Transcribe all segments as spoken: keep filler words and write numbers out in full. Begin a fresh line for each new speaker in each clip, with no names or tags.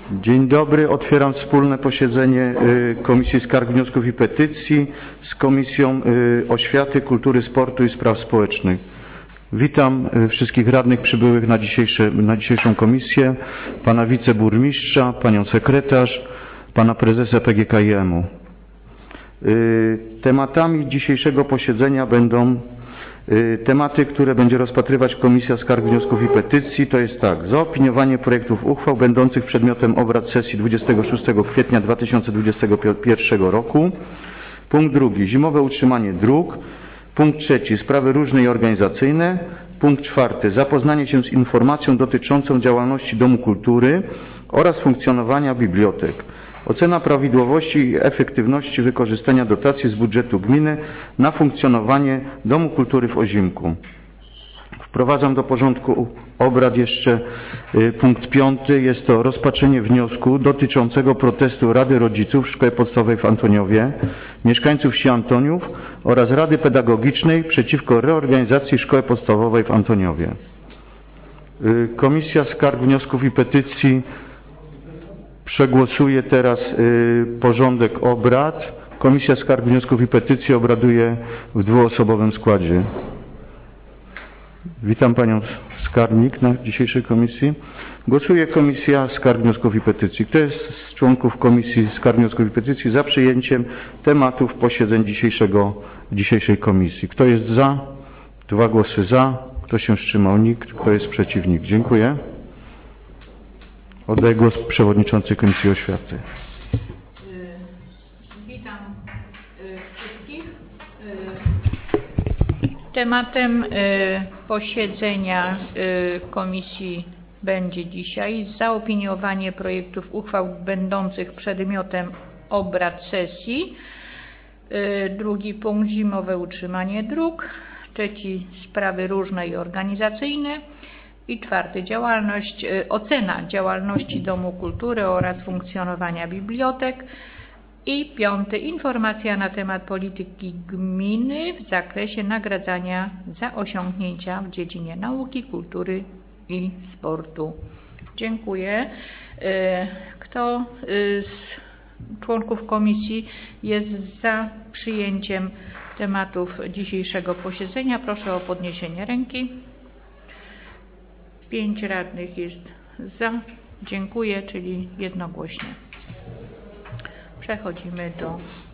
Dzień dobry. Otwieram wspólne posiedzenie Komisji Skarg, Wniosków i Petycji z Komisją Oświaty, Kultury, Sportu i Spraw Społecznych. Witam wszystkich radnych przybyłych na, dzisiejsze, na dzisiejszą komisję, pana wiceburmistrza, panią sekretarz, pana prezesa P G K I M-u. Tematami dzisiejszego posiedzenia będą tematy, które będzie rozpatrywać Komisja Skarg, Wniosków i Petycji. To jest tak: zaopiniowanie projektów uchwał będących przedmiotem obrad sesji dwudziestego szóstego kwietnia dwa tysiące dwudziestego pierwszego roku. Punkt drugi: zimowe utrzymanie dróg. Punkt trzeci: sprawy różne i organizacyjne. Punkt czwarty: zapoznanie się z informacją dotyczącą działalności Domu Kultury oraz funkcjonowania bibliotek. Ocena prawidłowości i efektywności wykorzystania dotacji z budżetu gminy na funkcjonowanie Domu Kultury w Ozimku. Wprowadzam do porządku obrad jeszcze punkt piąty. Jest to rozpatrzenie wniosku dotyczącego protestu Rady Rodziców w Szkole Podstawowej w Antoniowie, mieszkańców wsi Antoniów oraz Rady Pedagogicznej przeciwko reorganizacji Szkoły Podstawowej w Antoniowie. Komisja Skarg, Wniosków i Petycji przegłosuje teraz y, porządek obrad. Komisja Skarg, Wniosków i Petycji obraduje w dwuosobowym składzie. Witam panią skarbnik na dzisiejszej komisji. Głosuje Komisja Skarg, Wniosków i Petycji. Kto jest z członków Komisji Skarg, Wniosków i Petycji za przyjęciem tematów posiedzeń dzisiejszego, dzisiejszej komisji? Kto jest za? Dwa głosy za. Kto się wstrzymał? Nikt. Kto jest przeciwnik? Dziękuję. Oddaję głos przewodniczącej Komisji Oświaty.
Witam wszystkich. Tematem posiedzenia komisji będzie dzisiaj zaopiniowanie projektów uchwał będących przedmiotem obrad sesji. Drugi punkt: zimowe utrzymanie dróg. Trzeci: sprawy różne i organizacyjne. I czwarty: działalność, ocena działalności Domu Kultury oraz funkcjonowania bibliotek. I piąty: informacja na temat polityki gminy w zakresie nagradzania za osiągnięcia w dziedzinie nauki, kultury i sportu. Dziękuję. Kto z członków komisji jest za przyjęciem tematów dzisiejszego posiedzenia? Proszę o podniesienie ręki. Pięć radnych jest za. Dziękuję, czyli jednogłośnie. Przechodzimy do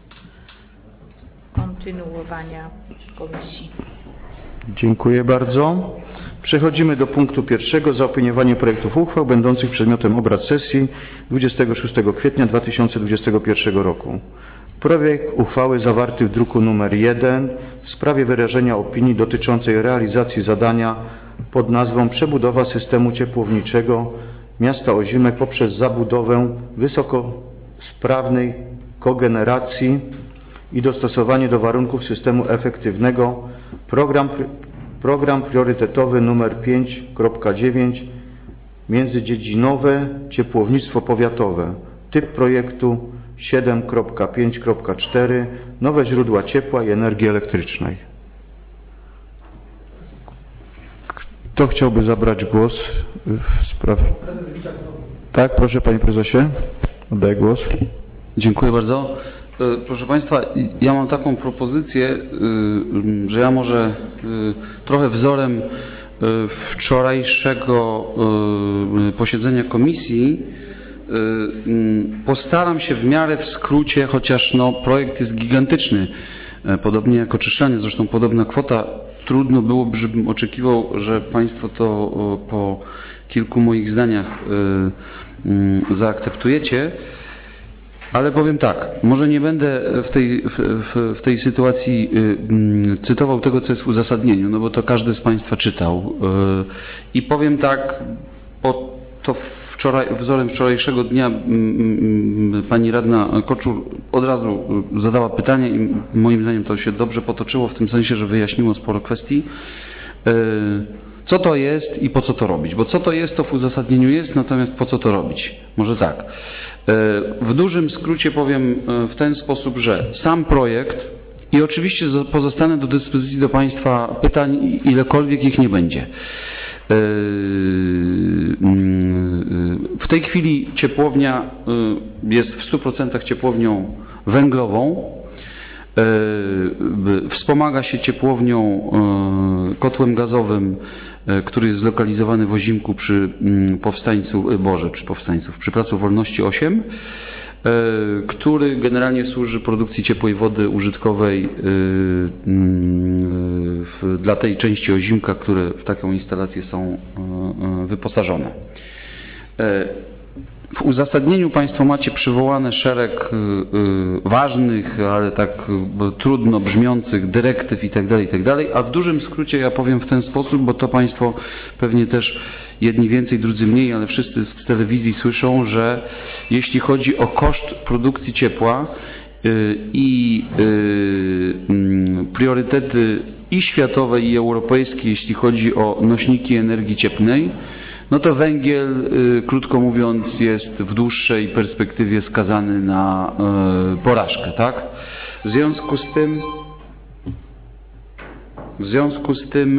kontynuowania komisji.
Dziękuję bardzo. Przechodzimy do punktu pierwszego: zaopiniowanie projektów uchwał będących przedmiotem obrad sesji dwudziestego szóstego kwietnia dwa tysiące dwudziestego pierwszego roku. Projekt uchwały zawarty w druku nr jeden w sprawie wyrażenia opinii dotyczącej realizacji zadania pod nazwą przebudowa systemu ciepłowniczego miasta Ozimek poprzez zabudowę wysokosprawnej kogeneracji i dostosowanie do warunków systemu efektywnego. Program, program priorytetowy nr pięć kropka dziewięć międzydziedzinowe ciepłownictwo powiatowe. Typ projektu siedem kropka pięć kropka cztery nowe źródła ciepła i energii elektrycznej. Kto chciałby zabrać głos w sprawie? Tak, proszę panie prezesie. Oddaję głos.
Dziękuję bardzo. Proszę państwa, ja mam taką propozycję, że ja może trochę wzorem wczorajszego posiedzenia komisji postaram się w miarę w skrócie, chociaż no, projekt jest gigantyczny, podobnie jak oczyszczanie, zresztą podobna kwota. Trudno byłoby, żebym oczekiwał, że państwo to po kilku moich zdaniach zaakceptujecie, ale powiem tak, może nie będę w tej, w, w tej sytuacji cytował tego, co jest w uzasadnieniu, no bo to każdy z państwa czytał, i powiem tak, bo to wczoraj, wzorem wczorajszego dnia pani radna Koczur od razu zadała pytanie i moim zdaniem to się dobrze potoczyło w tym sensie, że wyjaśniło sporo kwestii. Co to jest i po co to robić? Bo co to jest, to w uzasadnieniu jest, natomiast po co to robić? Może tak. W dużym skrócie powiem w ten sposób, że sam projekt, i oczywiście pozostanę do dyspozycji do państwa pytań, ilekolwiek ich nie będzie. W tej chwili ciepłownia jest w stu procentach ciepłownią węglową. Wspomaga się ciepłownią kotłem gazowym, który jest zlokalizowany w Ozimku przy Powstańcu, Boże, przy Powstańców, przy Placu Wolności osiem, który generalnie służy produkcji ciepłej wody użytkowej dla tej części Ozimka, które w taką instalację są wyposażone. W uzasadnieniu Państwo macie przywołane szereg ważnych, ale tak trudno brzmiących dyrektyw itd., itd., a w dużym skrócie ja powiem w ten sposób, bo to Państwo pewnie też jedni więcej, drudzy mniej, ale wszyscy z telewizji słyszą, że jeśli chodzi o koszt produkcji ciepła i priorytety i światowe, i europejskie, jeśli chodzi o nośniki energii cieplnej, no to węgiel, krótko mówiąc, jest w dłuższej perspektywie skazany na porażkę, tak? W związku z tym, w związku z tym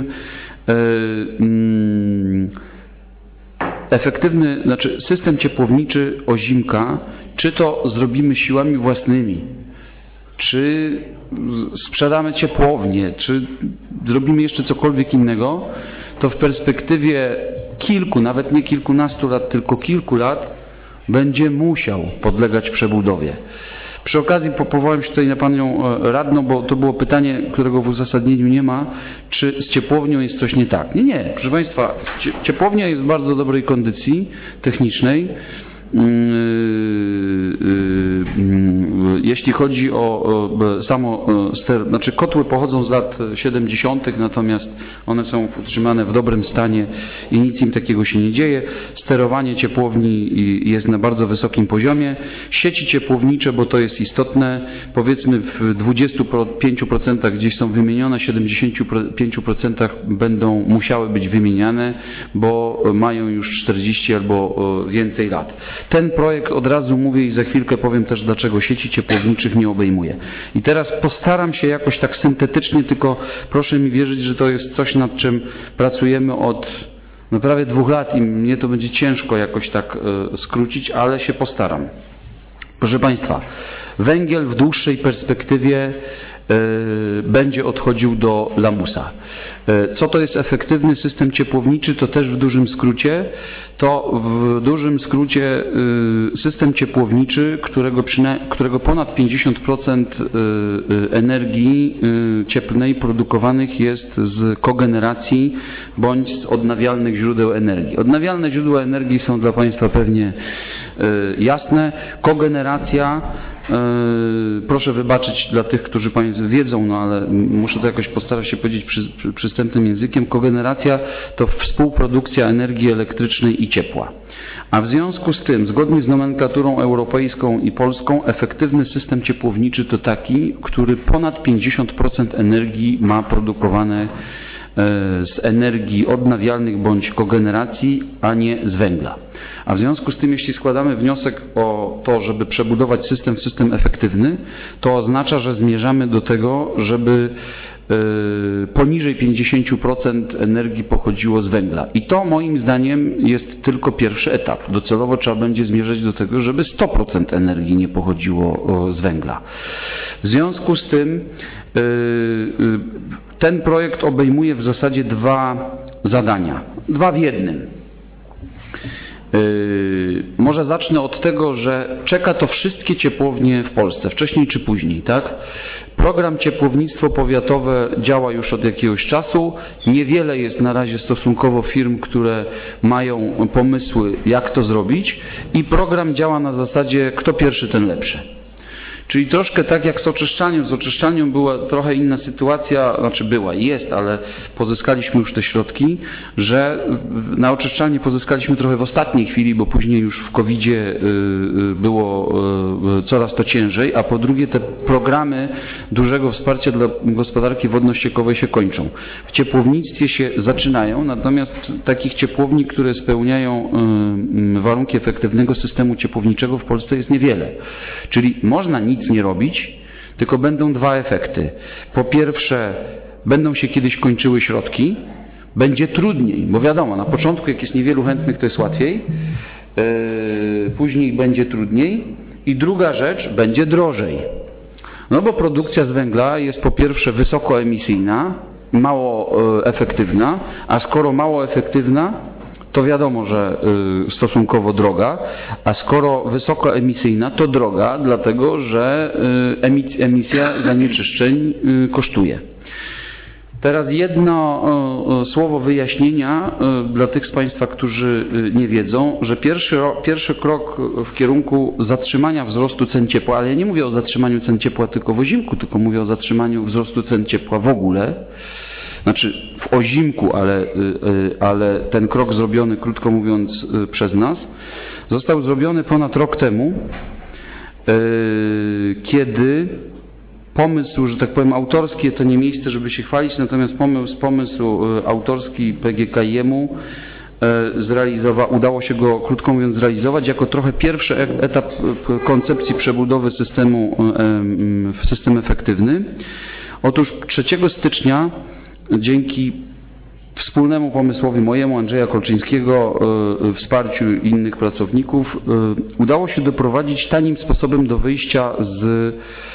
efektywny, znaczy system ciepłowniczy Ozimka, czy to zrobimy siłami własnymi, czy sprzedamy ciepłownię, czy zrobimy jeszcze cokolwiek innego, to w perspektywie kilku, nawet nie kilkunastu lat, tylko kilku lat będzie musiał podlegać przebudowie. Przy okazji powołałem się tutaj na panią radną, bo to było pytanie, którego w uzasadnieniu nie ma, czy z ciepłownią jest coś nie tak. Nie, nie. Proszę Państwa, ciepłownia jest w bardzo dobrej kondycji technicznej. Jeśli chodzi o samo ster, znaczy kotły pochodzą z lat siedemdziesiątych, natomiast one są utrzymane w dobrym stanie i nic im takiego się nie dzieje. Sterowanie ciepłowni jest na bardzo wysokim poziomie. Sieci ciepłownicze, bo to jest istotne, powiedzmy w dwudziestu pięciu procentach gdzieś są wymienione, w siedemdziesięciu pięciu procentach będą musiały być wymieniane, bo mają już czterdzieści albo więcej lat. Ten projekt, od razu mówię i za chwilkę powiem też, dlaczego sieci ciepłowniczych nie obejmuje. I teraz postaram się jakoś tak syntetycznie, tylko proszę mi wierzyć, że to jest coś, nad czym pracujemy od no, prawie dwóch lat i mnie to będzie ciężko jakoś tak y, skrócić, ale się postaram. Proszę Państwa, węgiel w dłuższej perspektywie y, będzie odchodził do lamusa. Y, co to jest efektywny system ciepłowniczy? To też w dużym skrócie. To w dużym skrócie y, system ciepłowniczy, którego, którego ponad pięćdziesiąt procent y, energii y, cieplnej produkowanych jest z kogeneracji bądź z odnawialnych źródeł energii. Odnawialne źródła energii są dla Państwa pewnie y, jasne. Kogeneracja, proszę wybaczyć dla tych, którzy Państwo wiedzą, no ale muszę to jakoś postarać się powiedzieć przy, przy, przystępnym językiem. Kogeneracja to współprodukcja energii elektrycznej i ciepła. A w związku z tym, zgodnie z nomenklaturą europejską i polską, efektywny system ciepłowniczy to taki, który ponad pięćdziesiąt procent energii ma produkowane z energii odnawialnych bądź kogeneracji, a nie z węgla. A w związku z tym, jeśli składamy wniosek o to, żeby przebudować system w system efektywny, to oznacza, że zmierzamy do tego, żeby poniżej pięćdziesiąt procent energii pochodziło z węgla. I to moim zdaniem jest tylko pierwszy etap. Docelowo trzeba będzie zmierzać do tego, żeby sto procent energii nie pochodziło z węgla. W związku z tym ten projekt obejmuje w zasadzie dwa zadania. Dwa w jednym. Yy, może zacznę od tego, że czeka to wszystkie ciepłownie w Polsce, wcześniej czy później, tak? Program ciepłownictwo powiatowe działa już od jakiegoś czasu. Niewiele jest na razie stosunkowo firm, które mają pomysły, jak to zrobić, i program działa na zasadzie kto pierwszy, ten lepszy. Czyli troszkę tak jak z oczyszczalnią. Z oczyszczalnią była trochę inna sytuacja, znaczy była i jest, ale pozyskaliśmy już te środki, że na oczyszczalni pozyskaliśmy trochę w ostatniej chwili, bo później już w kowidzie było coraz to ciężej, a po drugie te programy dużego wsparcia dla gospodarki wodno-ściekowej się kończą. W ciepłownictwie się zaczynają, natomiast takich ciepłowni, które spełniają warunki efektywnego systemu ciepłowniczego w Polsce jest niewiele. Czyli można nic nic nie robić, tylko będą dwa efekty. Po pierwsze, będą się kiedyś kończyły środki, będzie trudniej, bo wiadomo, na początku jak jest niewielu chętnych, to jest łatwiej, później będzie trudniej i druga rzecz, będzie drożej. No bo produkcja z węgla jest po pierwsze wysokoemisyjna, mało efektywna, a skoro mało efektywna, to wiadomo, że stosunkowo droga, a skoro wysokoemisyjna, to droga, dlatego że emisja zanieczyszczeń kosztuje. Teraz jedno słowo wyjaśnienia dla tych z Państwa, którzy nie wiedzą, że pierwszy, pierwszy krok w kierunku zatrzymania wzrostu cen ciepła, ale ja nie mówię o zatrzymaniu cen ciepła tylko w ozimku, tylko mówię o zatrzymaniu wzrostu cen ciepła w ogóle, znaczy w ozimku, ale, ale ten krok zrobiony, krótko mówiąc, przez nas, został zrobiony ponad rok temu, kiedy pomysł, że tak powiem, autorski, to nie miejsce, żeby się chwalić, natomiast pomysł, pomysł autorski P G K I M-u zrealizował, udało się go, krótko mówiąc, zrealizować jako trochę pierwszy etap koncepcji przebudowy systemu w system efektywny. Otóż trzeciego stycznia dzięki wspólnemu pomysłowi mojemu, Andrzeja Kolczyńskiego, wsparciu innych pracowników, udało się doprowadzić tanim sposobem do wyjścia z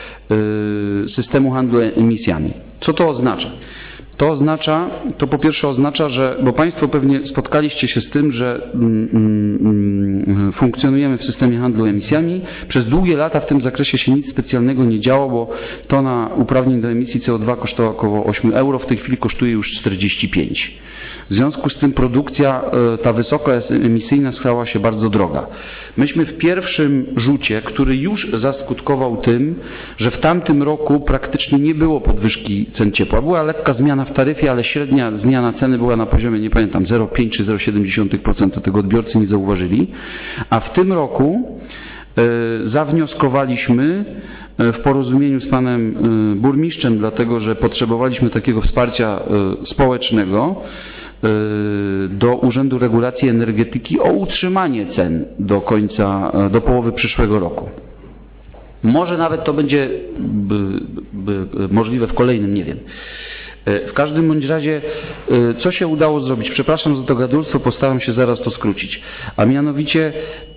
systemu handlu emisjami. Co to oznacza? To oznacza, to po pierwsze oznacza, że, bo Państwo pewnie spotkaliście się z tym, że mm, mm, funkcjonujemy w systemie handlu emisjami. Przez długie lata w tym zakresie się nic specjalnego nie działo, bo tona uprawnień do emisji C O dwa kosztowała około osiem euro, w tej chwili kosztuje już czterdzieści pięć. W związku z tym produkcja, ta wysokoemisyjna, stała się bardzo droga. Myśmy w pierwszym rzucie, który już zaskutkował tym, że w tamtym roku praktycznie nie było podwyżki cen ciepła. Była lekka zmiana w taryfie, ale średnia zmiana ceny była na poziomie, nie pamiętam, zero przecinek pięć czy zero przecinek siedem procent. Tego odbiorcy nie zauważyli. A w tym roku y, zawnioskowaliśmy w porozumieniu z panem burmistrzem, dlatego że potrzebowaliśmy takiego wsparcia społecznego, do Urzędu Regulacji Energetyki o utrzymanie cen do końca, do połowy przyszłego roku. Może nawet to będzie by, by, możliwe w kolejnym, nie wiem. W każdym bądź razie, co się udało zrobić? Przepraszam za to gadulstwo, postaram się zaraz to skrócić. A mianowicie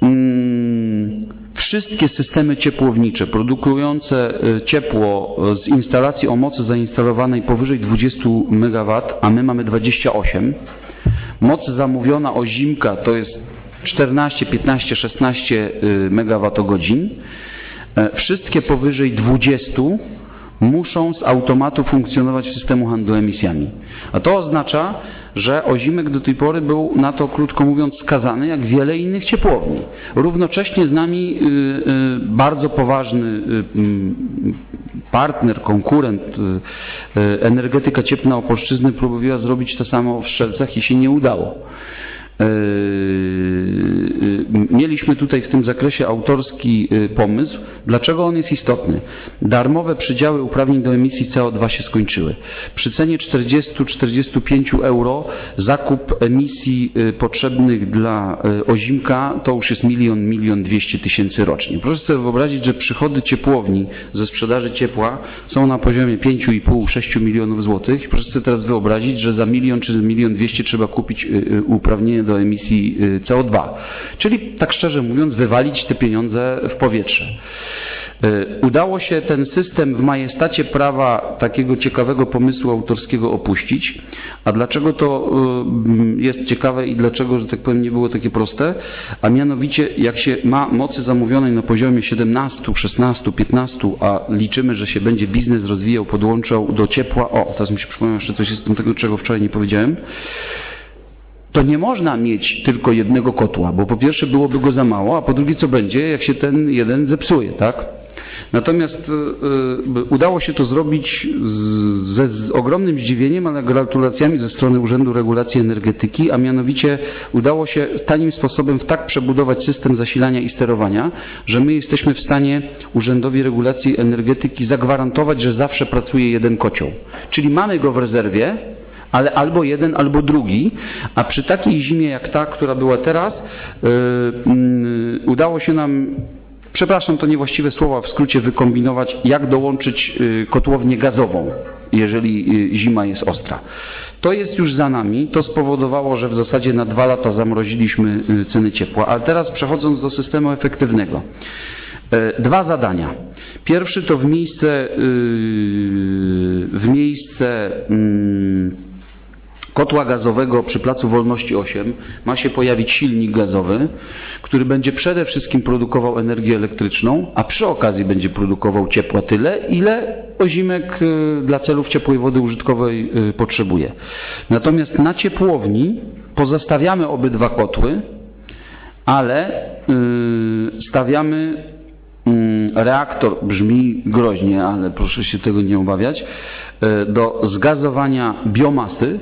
hmm, wszystkie systemy ciepłownicze produkujące ciepło z instalacji o mocy zainstalowanej powyżej dwadzieścia megawatów, a my mamy dwadzieścia osiem, moc zamówiona ozimka to jest czternaście, piętnaście, szesnaście megawattogodzin, wszystkie powyżej dwadzieścia muszą z automatu funkcjonować w systemu handlu emisjami. A to oznacza, że ozimek do tej pory był na to, krótko mówiąc, skazany, jak wiele innych ciepłowni. Równocześnie z nami y, y, bardzo poważny y, partner, konkurent, y, y, Energetyka Cieplna Opolszczyzny próbowała zrobić to samo w Strzelcach i się nie udało. Mieliśmy tutaj w tym zakresie autorski pomysł. Dlaczego on jest istotny? Darmowe przydziały uprawnień do emisji C O dwa się skończyły. Przy cenie czterdzieści do czterdziestu pięciu euro zakup emisji potrzebnych dla ozimka to już jest milion, milion dwieście tysięcy rocznie. Proszę sobie wyobrazić, że przychody ciepłowni ze sprzedaży ciepła są na poziomie pięć i pół do sześciu milionów złotych. Proszę sobie teraz wyobrazić, że za milion czy milion dwieście trzeba kupić uprawnienie do emisji C O dwa. Czyli tak szczerze mówiąc wywalić te pieniądze w powietrze. Udało się ten system w majestacie prawa takiego ciekawego pomysłu autorskiego opuścić. A dlaczego to jest ciekawe i dlaczego, że tak powiem, nie było takie proste? A mianowicie, jak się ma mocy zamówionej na poziomie siedemnastu, szesnastu, piętnastu, a liczymy, że się będzie biznes rozwijał, podłączał do ciepła. O, teraz mi się przypomniało jeszcze coś z tego, czego wczoraj nie powiedziałem. To nie można mieć tylko jednego kotła, bo po pierwsze byłoby go za mało, a po drugie co będzie, jak się ten jeden zepsuje, tak? Natomiast y, y, udało się to zrobić z, z ogromnym zdziwieniem, ale gratulacjami ze strony Urzędu Regulacji Energetyki, a mianowicie udało się tanim sposobem w tak przebudować system zasilania i sterowania, że my jesteśmy w stanie Urzędowi Regulacji Energetyki zagwarantować, że zawsze pracuje jeden kocioł. Czyli mamy go w rezerwie, ale albo jeden, albo drugi, a przy takiej zimie jak ta, która była teraz, yy, yy, udało się nam, przepraszam, to niewłaściwe słowa, w skrócie wykombinować, jak dołączyć yy, kotłownię gazową. jeżeli zima jest ostra. To jest już za nami, to spowodowało, że w zasadzie na dwa lata zamroziliśmy ceny ciepła, ale teraz przechodząc do systemu efektywnego. Dwa zadania. Pierwszy to w miejsce, w miejsce kotła gazowego przy Placu Wolności osiem ma się pojawić silnik gazowy, który będzie przede wszystkim produkował energię elektryczną, a przy okazji będzie produkował ciepła tyle, ile Ozimek dla celów ciepłej wody użytkowej potrzebuje. Natomiast na ciepłowni pozostawiamy obydwa kotły, ale stawiamy reaktor, brzmi groźnie, ale proszę się tego nie obawiać, do zgazowania biomasy,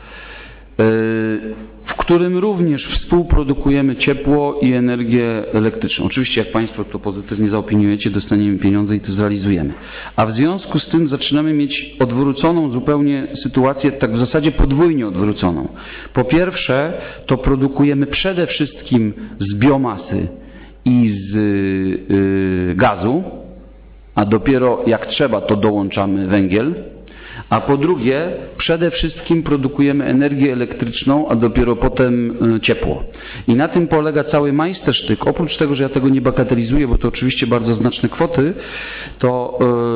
w którym również współprodukujemy ciepło i energię elektryczną. Oczywiście jak Państwo to pozytywnie zaopiniujecie, dostaniemy pieniądze i to zrealizujemy. A w związku z tym zaczynamy mieć odwróconą zupełnie sytuację, tak w zasadzie podwójnie odwróconą. Po pierwsze, to produkujemy przede wszystkim z biomasy i z y, gazu, a dopiero jak trzeba, to dołączamy węgiel. A po drugie, przede wszystkim produkujemy energię elektryczną, a dopiero potem ciepło. I na tym polega cały majstersztyk. Oprócz tego, że ja tego nie bagatelizuję, bo to oczywiście bardzo znaczne kwoty, to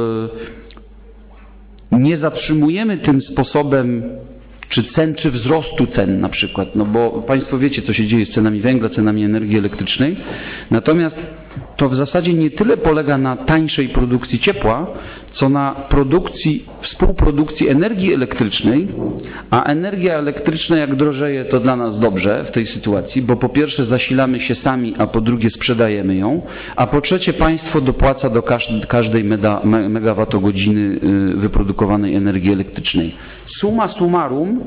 yy, nie zatrzymujemy tym sposobem czy cen, czy wzrostu cen na przykład, no bo Państwo wiecie, co się dzieje z cenami węgla, cenami energii elektrycznej. Natomiast to w zasadzie nie tyle polega na tańszej produkcji ciepła, co na produkcji, współprodukcji energii elektrycznej, a energia elektryczna jak drożeje, to dla nas dobrze w tej sytuacji, bo po pierwsze zasilamy się sami, a po drugie sprzedajemy ją, a po trzecie państwo dopłaca do każdej megawattogodziny wyprodukowanej energii elektrycznej. Summa summarum,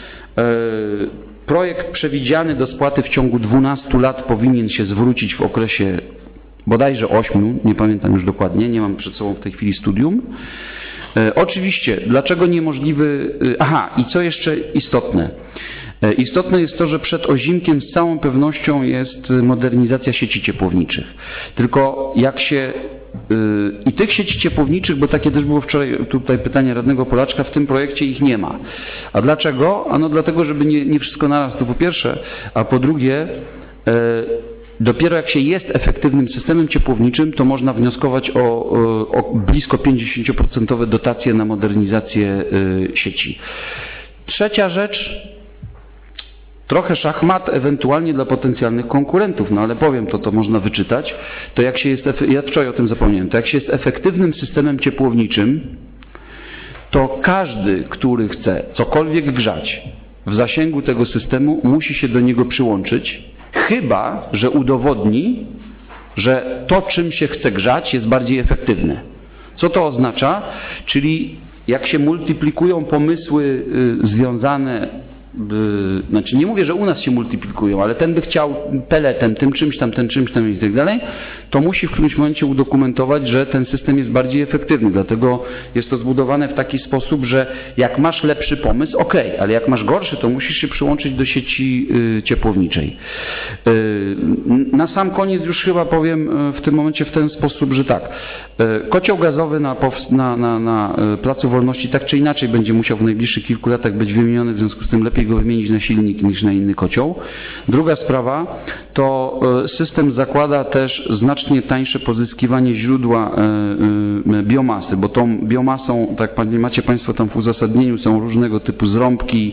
projekt przewidziany do spłaty w ciągu dwunastu lat powinien się zwrócić w okresie bodajże ośmiu, nie pamiętam już dokładnie, nie mam przed sobą w tej chwili studium. E, oczywiście, dlaczego niemożliwy... E, aha, i co jeszcze istotne? E, istotne jest to, że przed Ozimkiem z całą pewnością jest modernizacja sieci ciepłowniczych. Tylko jak się... E, I tych sieci ciepłowniczych, bo takie też było wczoraj tutaj pytanie radnego Polaczka, w tym projekcie ich nie ma. A dlaczego? Ano dlatego, żeby nie, nie wszystko naraz, to po pierwsze, a po drugie... E, Dopiero jak się jest efektywnym systemem ciepłowniczym, to można wnioskować o, o blisko pięćdziesiąt procent dotacje na modernizację sieci. Trzecia rzecz, trochę szachmat ewentualnie dla potencjalnych konkurentów, no ale powiem to, to można wyczytać, to jak się jest, ja wczoraj o tym zapomniałem, to jak się jest efektywnym systemem ciepłowniczym, to każdy, który chce cokolwiek grzać w zasięgu tego systemu, musi się do niego przyłączyć, chyba że udowodni, że to, czym się chce grzać, jest bardziej efektywne. Co to oznacza? Czyli jak się multiplikują pomysły związane, znaczy nie mówię, że u nas się multiplikują, ale ten by chciał peletem, tym czymś tam, ten czymś tam i tak dalej, to musi w którymś momencie udokumentować, że ten system jest bardziej efektywny. Dlatego jest to zbudowane w taki sposób, że jak masz lepszy pomysł, ok, ale jak masz gorszy, to musisz się przyłączyć do sieci ciepłowniczej. Na sam koniec już chyba powiem w tym momencie w ten sposób, że tak, kocioł gazowy na, na, na, na Placu Wolności tak czy inaczej będzie musiał w najbliższych kilku latach być wymieniony, w związku z tym lepiej go wymienić na silnik niż na inny kocioł. Druga sprawa to system zakłada też znacznie tańsze pozyskiwanie źródła biomasy, bo tą biomasą, tak jak macie Państwo tam w uzasadnieniu, są różnego typu zrąbki,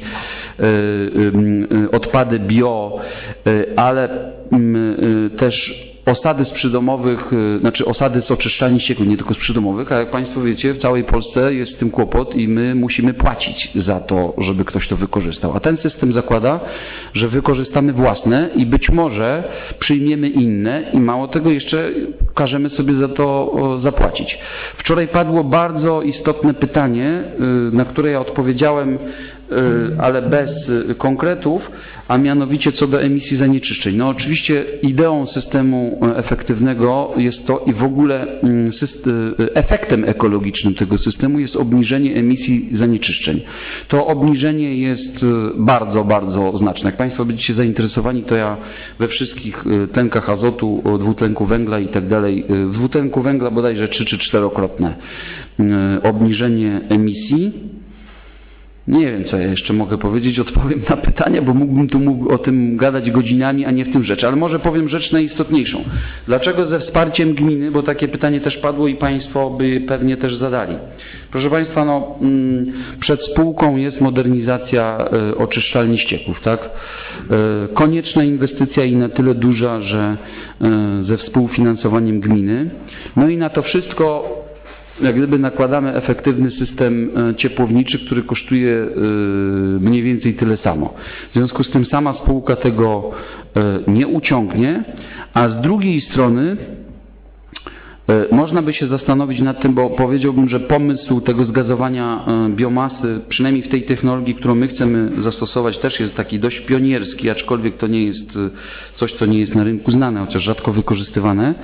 odpady bio, ale też osady z przydomowych, znaczy osady z oczyszczalni ścieków, nie tylko z przydomowych, a jak Państwo wiecie, w całej Polsce jest z tym kłopot i my musimy płacić za to, żeby ktoś to wykorzystał. A ten system zakłada, że wykorzystamy własne i być może przyjmiemy inne i mało tego jeszcze każemy sobie za to zapłacić. Wczoraj padło bardzo istotne pytanie, na które ja odpowiedziałem ale bez konkretów, a mianowicie co do emisji zanieczyszczeń. No oczywiście ideą systemu efektywnego jest to i w ogóle efektem ekologicznym tego systemu jest obniżenie emisji zanieczyszczeń. To obniżenie jest bardzo, bardzo znaczne. Jak Państwo będziecie zainteresowani, to ja we wszystkich tlenkach azotu, dwutlenku węgla i tak dalej, w dwutlenku węgla bodajże trzy czy czterokrotne obniżenie emisji. Nie wiem, co ja jeszcze mogę powiedzieć, odpowiem na pytania, bo mógłbym tu mógł o tym gadać godzinami, a nie w tym rzecz. Ale może powiem rzecz najistotniejszą. Dlaczego ze wsparciem gminy, bo takie pytanie też padło i Państwo by pewnie też zadali. Proszę Państwa, no, przed spółką jest modernizacja oczyszczalni ścieków, tak? Konieczna inwestycja i na tyle duża, że ze współfinansowaniem gminy. No i na to wszystko jak gdyby nakładamy efektywny system ciepłowniczy, który kosztuje mniej więcej tyle samo. W związku z tym sama spółka tego nie uciągnie, a z drugiej strony można by się zastanowić nad tym, bo powiedziałbym, że pomysł tego zgazowania biomasy, przynajmniej w tej technologii, którą my chcemy zastosować, też jest taki dość pionierski, aczkolwiek to nie jest coś, co nie jest na rynku znane, chociaż rzadko wykorzystywane.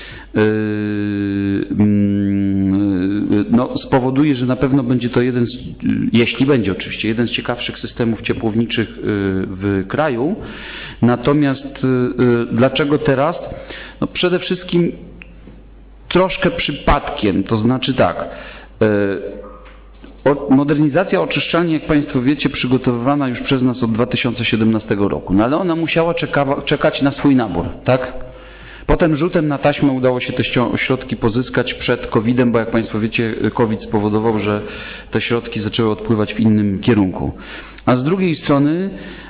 No, spowoduje, że na pewno będzie to jeden, z, jeśli będzie oczywiście, jeden z ciekawszych systemów ciepłowniczych w kraju. Natomiast dlaczego teraz? No, przede wszystkim troszkę przypadkiem, to znaczy tak, modernizacja oczyszczalni, jak Państwo wiecie, przygotowywana już przez nas od dwa tysiące siedemnastego roku, no ale ona musiała czeka, czekać na swój nabór, tak? Potem rzutem na taśmę udało się te środki pozyskać przed kowidem, bo jak Państwo wiecie, COVID spowodował, że te środki zaczęły odpływać w innym kierunku. A z drugiej strony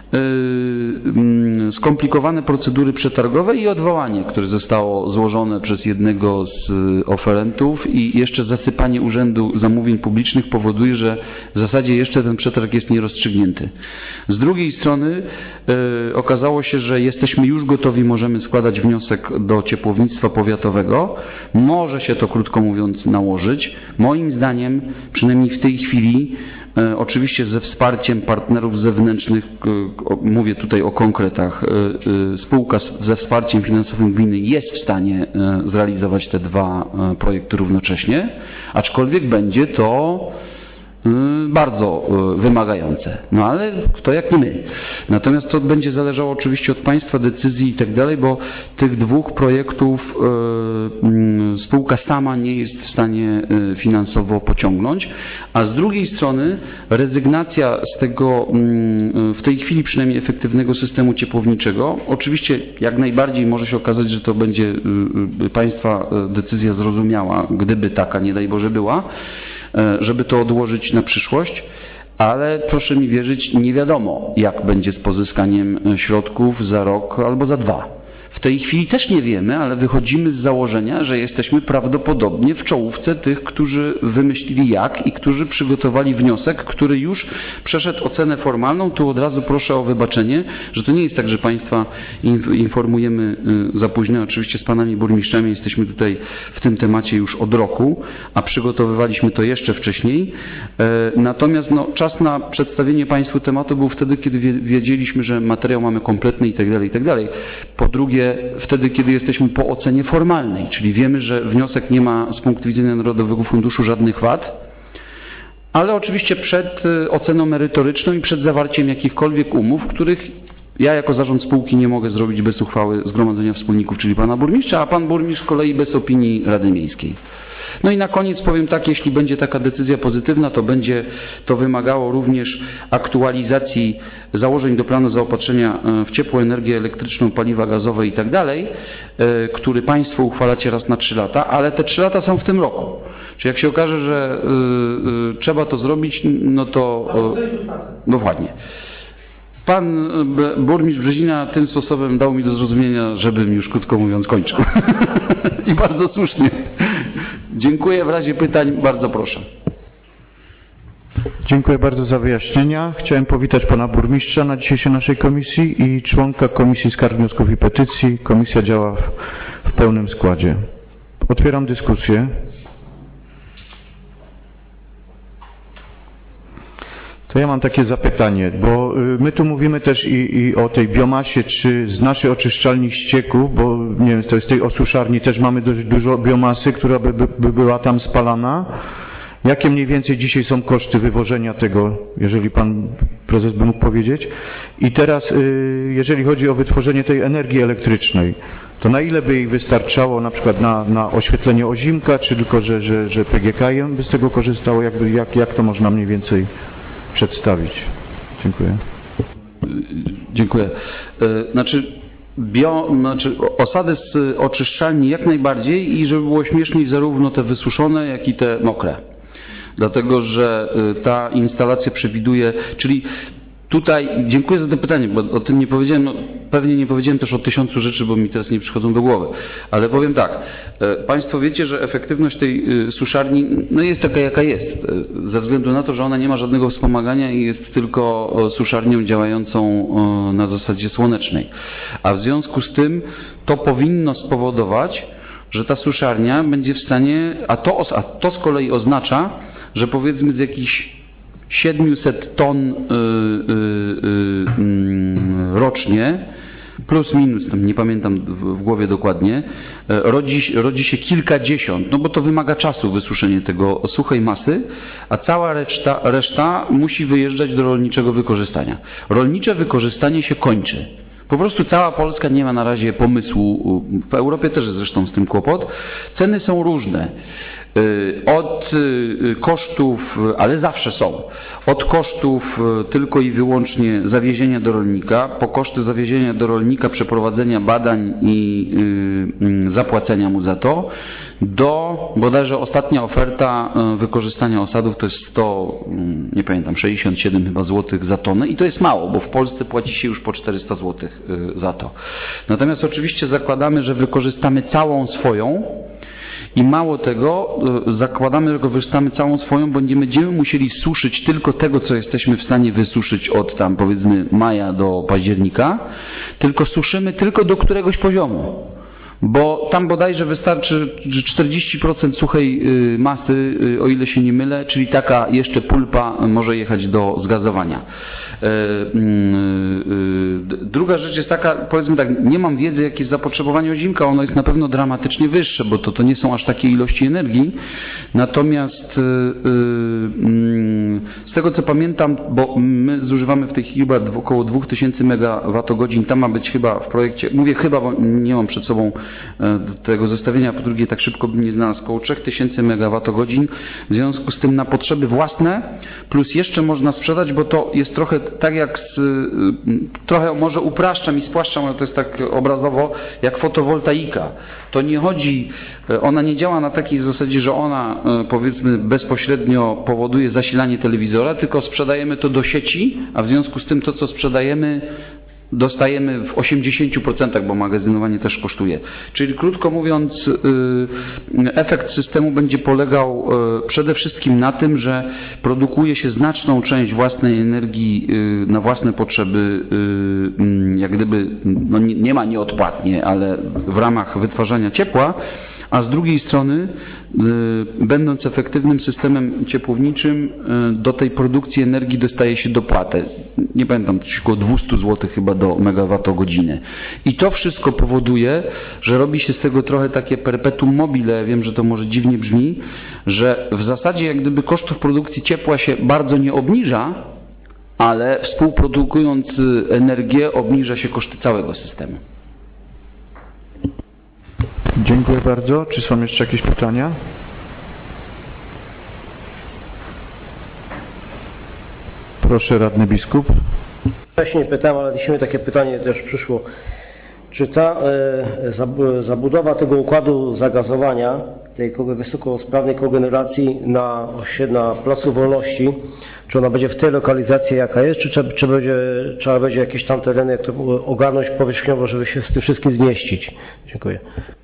yy, skomplikowane procedury przetargowe i odwołanie, które zostało złożone przez jednego z oferentów i jeszcze zasypanie Urzędu Zamówień Publicznych powoduje, że w zasadzie jeszcze ten przetarg jest nierozstrzygnięty. Z drugiej strony yy, okazało się, że jesteśmy już gotowi, możemy składać wniosek do ciepłownictwa powiatowego. Może się to, krótko mówiąc, nałożyć. Moim zdaniem, przynajmniej w tej chwili, oczywiście ze wsparciem partnerów zewnętrznych, mówię tutaj o konkretach, spółka ze wsparciem finansowym gminy jest w stanie zrealizować te dwa projekty równocześnie, aczkolwiek będzie to bardzo wymagające. No ale kto jak nie my. Natomiast to będzie zależało oczywiście od Państwa decyzji i tak dalej, bo tych dwóch projektów spółka sama nie jest w stanie finansowo pociągnąć, a z drugiej strony rezygnacja z tego w tej chwili przynajmniej efektywnego systemu ciepłowniczego, oczywiście jak najbardziej może się okazać, że to będzie Państwa decyzja zrozumiała, gdyby taka, nie daj Boże, była, żeby to odłożyć na przyszłość, ale proszę mi wierzyć, nie wiadomo, jak będzie z pozyskaniem środków za rok albo za dwa. W tej chwili też nie wiemy, ale wychodzimy z założenia, że jesteśmy prawdopodobnie w czołówce tych, którzy wymyślili jak i którzy przygotowali wniosek, który już przeszedł ocenę formalną. Tu od razu proszę o wybaczenie, że to nie jest tak, że Państwa informujemy za późno. Oczywiście z Panami Burmistrzami jesteśmy tutaj w tym temacie już od roku, a przygotowywaliśmy to jeszcze wcześniej. Natomiast no, czas na przedstawienie Państwu tematu był wtedy, kiedy wiedzieliśmy, że materiał mamy kompletny i tak dalej, i tak dalej. Po drugie, wtedy, kiedy jesteśmy po ocenie formalnej, czyli wiemy, że wniosek nie ma z punktu widzenia Narodowego Funduszu żadnych wad, ale oczywiście przed oceną merytoryczną i przed zawarciem jakichkolwiek umów, których ja jako zarząd spółki nie mogę zrobić bez uchwały Zgromadzenia Wspólników, czyli Pana Burmistrza, a Pan Burmistrz z kolei bez opinii Rady Miejskiej. No i na koniec powiem tak, jeśli będzie taka decyzja pozytywna, to będzie to wymagało również aktualizacji założeń do planu zaopatrzenia w ciepłą energię elektryczną, paliwa gazowe i tak dalej, który Państwo uchwalacie raz na trzy lata, ale te trzy lata są w tym roku. Czyli jak się okaże, że y, y, trzeba to zrobić, no to... Y, dokładnie. Pan burmistrz Brzezina tym sposobem dał mi do zrozumienia, żebym już krótko mówiąc kończył. I bardzo słusznie. Dziękuję. W razie pytań bardzo proszę.
Dziękuję bardzo za wyjaśnienia. Chciałem powitać Pana Burmistrza na dzisiejszej naszej komisji i członka Komisji Skarg, Wniosków i Petycji. Komisja działa w, w pełnym składzie. Otwieram dyskusję. To ja mam takie zapytanie, bo y, my tu mówimy też i, i o tej biomasie, czy z naszej oczyszczalni ścieków, bo nie wiem, to jest tej osuszarni też mamy dość dużo biomasy, która by, by, by była tam spalana. Jakie mniej więcej dzisiaj są koszty wywożenia tego, jeżeli pan prezes by mógł powiedzieć? I teraz, y, jeżeli chodzi o wytworzenie tej energii elektrycznej, to na ile by jej wystarczało na przykład na, na oświetlenie Ozimka, czy tylko, że, że, że P G K by z tego korzystało? Jakby, jak, jak to można mniej więcej przedstawić? Dziękuję.
Dziękuję. Znaczy, bio, znaczy osady z oczyszczalni jak najbardziej i żeby było śmieszniej, zarówno te wysuszone, jak i te mokre. Dlatego, że ta instalacja przewiduje, czyli tutaj, dziękuję za to pytanie, bo o tym nie powiedziałem, no, pewnie nie powiedziałem też o tysiącu rzeczy, bo mi teraz nie przychodzą do głowy, ale powiem tak, Państwo wiecie, że efektywność tej suszarni no jest taka, jaka jest, ze względu na to, że ona nie ma żadnego wspomagania i jest tylko suszarnią działającą na zasadzie słonecznej, a w związku z tym to powinno spowodować, że ta suszarnia będzie w stanie, a to, a to z kolei oznacza, że powiedzmy z jakichś siedemset ton y, y, y, rocznie, plus minus, tam nie pamiętam w, w głowie dokładnie, rodzi, rodzi się kilkadziesiąt, no bo to wymaga czasu wysuszenie tego suchej masy, a cała reszta, reszta musi wyjeżdżać do rolniczego wykorzystania. Rolnicze wykorzystanie się kończy. Po prostu cała Polska nie ma na razie pomysłu, w Europie też jest zresztą z tym kłopot. Ceny są różne. Od kosztów, ale zawsze są, od kosztów tylko i wyłącznie zawiezienia do rolnika, po koszty zawiezienia do rolnika, przeprowadzenia badań i zapłacenia mu za to, do bodajże ostatnia oferta wykorzystania osadów to jest sto, nie pamiętam, sześćdziesiąt siedem chyba złotych za tonę i to jest mało, bo w Polsce płaci się już po czterysta złotych za to. Natomiast oczywiście zakładamy, że wykorzystamy całą swoją. I mało tego, zakładamy, że wykorzystamy całą swoją, bo nie będziemy musieli suszyć tylko tego, co jesteśmy w stanie wysuszyć od tam powiedzmy maja do października, tylko suszymy tylko do któregoś poziomu. Bo tam bodajże wystarczy czterdzieści procent suchej masy, o ile się nie mylę, czyli taka jeszcze pulpa może jechać do zgazowania. Druga rzecz jest taka, powiedzmy tak, nie mam wiedzy, jakie jest zapotrzebowanie Ozimka, ono jest na pewno dramatycznie wyższe, bo to, to nie są aż takie ilości energii. Natomiast z tego co pamiętam, bo my zużywamy w tej chwili chyba około dwa tysiące megawattogodzin, tam ma być chyba w projekcie, mówię chyba, bo nie mam przed sobą tego zestawienia, po drugie tak szybko bym nie znalazł, około trzy tysiące megawattogodzin, w związku z tym na potrzeby własne, plus jeszcze można sprzedać, bo to jest trochę tak jak z, trochę może upraszczam i spłaszczam, ale to jest tak obrazowo, jak fotowoltaika. To nie chodzi, ona nie działa na takiej zasadzie, że ona powiedzmy bezpośrednio powoduje zasilanie telewizora, tylko sprzedajemy to do sieci, a w związku z tym to, co sprzedajemy, dostajemy w osiemdziesięciu procentach, bo magazynowanie też kosztuje. Czyli krótko mówiąc, efekt systemu będzie polegał przede wszystkim na tym, że produkuje się znaczną część własnej energii na własne potrzeby, jak gdyby, no nie ma nieodpłatnie, ale w ramach wytwarzania ciepła, a z drugiej strony, będąc efektywnym systemem ciepłowniczym, do tej produkcji energii dostaje się dopłatę. Nie pamiętam, coś około dwieście złotych chyba do megawattogodziny. I to wszystko powoduje, że robi się z tego trochę takie perpetuum mobile, wiem, że to może dziwnie brzmi, że w zasadzie jak gdyby kosztów produkcji ciepła się bardzo nie obniża, ale współprodukując energię obniża się koszty całego systemu.
Dziękuję bardzo. Czy są jeszcze jakieś pytania? Proszę, radny biskup.
Wcześniej pytałem, ale dzisiaj takie pytanie też przyszło. Czy ta e, zabudowa tego układu zagazowania, tej wysokosprawnej kogeneracji na, na Placu Wolności, czy ona będzie w tej lokalizacji, jaka jest, czy, czy, czy będzie, trzeba będzie jakieś tam tereny jak to ogarnąć powierzchniowo, żeby się z tym wszystkim zmieścić? Dziękuję.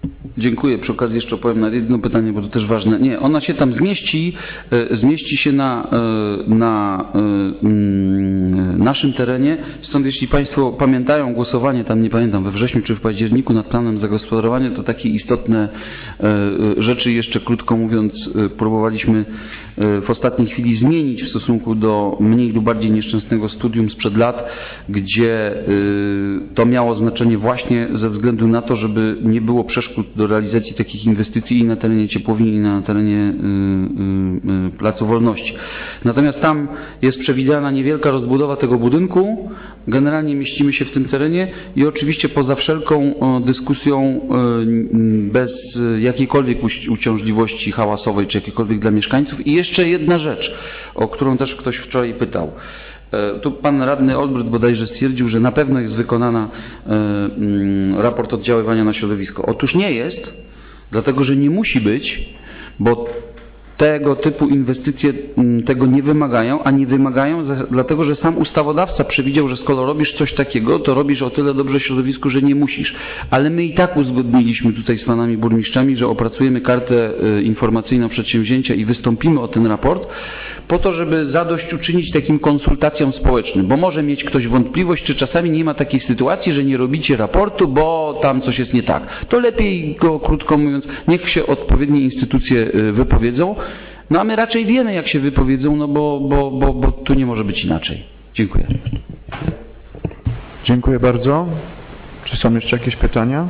Dziękuję. Przy okazji jeszcze opowiem na jedno pytanie, bo to też ważne. Nie, ona się tam zmieści, e, zmieści się na, e, na e, mm, naszym terenie. Stąd jeśli Państwo pamiętają głosowanie, tam nie pamiętam, we wrześniu czy w październiku nad planem zagospodarowania, to takie istotne e, rzeczy jeszcze krótko mówiąc e, próbowaliśmy e, w ostatniej chwili zmienić w stosunku do mniej lub bardziej nieszczęsnego studium sprzed lat, gdzie e, to miało znaczenie właśnie ze względu na to, żeby nie było przeszkód do realizacji takich inwestycji i na terenie Ciepłowni, i na terenie y, y, y, Placu Wolności. Natomiast tam jest przewidziana niewielka rozbudowa tego budynku. Generalnie mieścimy się w tym terenie i oczywiście poza wszelką o, dyskusją y, bez jakiejkolwiek uś- uciążliwości hałasowej czy jakiejkolwiek dla mieszkańców. I jeszcze jedna rzecz, o którą też ktoś wczoraj pytał. Tu pan radny Olbryt bodajże stwierdził, że na pewno jest wykonana raport oddziaływania na środowisko. Otóż nie jest, dlatego że nie musi być, bo tego typu inwestycje tego nie wymagają, a nie wymagają dlatego, że sam ustawodawca przewidział, że skoro robisz coś takiego, to robisz o tyle dobrze środowisku, że nie musisz. Ale my i tak uzgodniliśmy tutaj z panami burmistrzami, że opracujemy kartę informacyjną przedsięwzięcia i wystąpimy o ten raport, po to, żeby zadośćuczynić takim konsultacjom społecznym, bo może mieć ktoś wątpliwość, czy czasami nie ma takiej sytuacji, że nie robicie raportu, bo tam coś jest nie tak. To lepiej go, krótko mówiąc, niech się odpowiednie instytucje wypowiedzą, no a my raczej wiemy, jak się wypowiedzą, no bo, bo, bo, bo tu nie może być inaczej. Dziękuję.
Dziękuję bardzo. Czy są jeszcze jakieś pytania?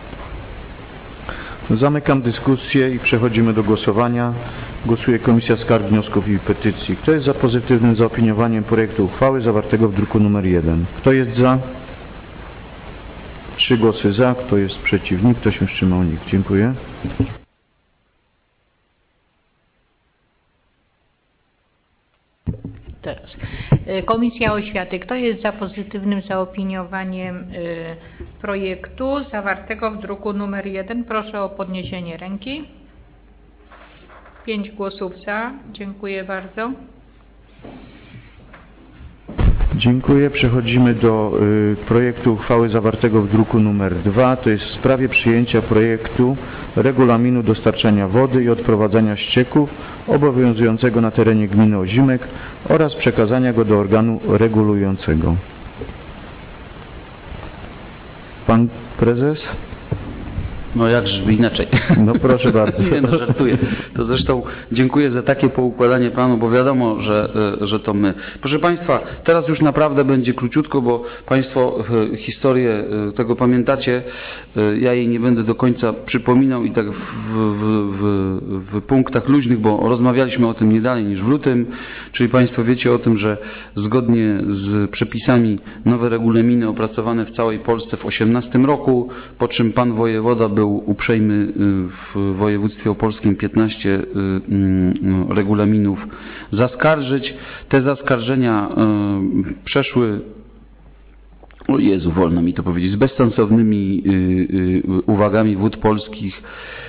Zamykam dyskusję i przechodzimy do głosowania. Głosuje Komisja Skarg, Wniosków i Petycji. Kto jest za pozytywnym zaopiniowaniem projektu uchwały zawartego w druku nr jeden? Kto jest za? Trzy głosy za. Kto jest przeciw? Nikt. Kto się wstrzymał? Nikt. Dziękuję.
Teraz. Komisja Oświaty. Kto jest za pozytywnym zaopiniowaniem y, projektu zawartego w druku nr jeden? Proszę o podniesienie ręki. Pięć głosów za. Dziękuję bardzo.
Dziękuję. Przechodzimy do y, projektu uchwały zawartego w druku nr dwa. To jest w sprawie przyjęcia projektu regulaminu dostarczania wody i odprowadzania ścieków obowiązującego na terenie gminy Ozimek oraz przekazania go do organu regulującego. Pan prezes?
No jakżeby inaczej.
No proszę bardzo.
Nie, no żartuję. To zresztą dziękuję za takie poukładanie planu, bo wiadomo, że, że to my. Proszę Państwa, teraz już naprawdę będzie króciutko, bo Państwo historię tego pamiętacie. Ja jej nie będę do końca przypominał i tak w, w, w, w punktach luźnych, bo rozmawialiśmy o tym nie dalej niż w lutym. Czyli Państwo wiecie o tym, że zgodnie z przepisami nowe regulaminy opracowane w całej Polsce w osiemnastym roku, po czym pan wojewoda był był uprzejmy w województwie opolskim piętnaście regulaminów zaskarżyć. Te zaskarżenia przeszły, o Jezu, wolno mi to powiedzieć, z bezsensownymi uwagami Wód Polskich,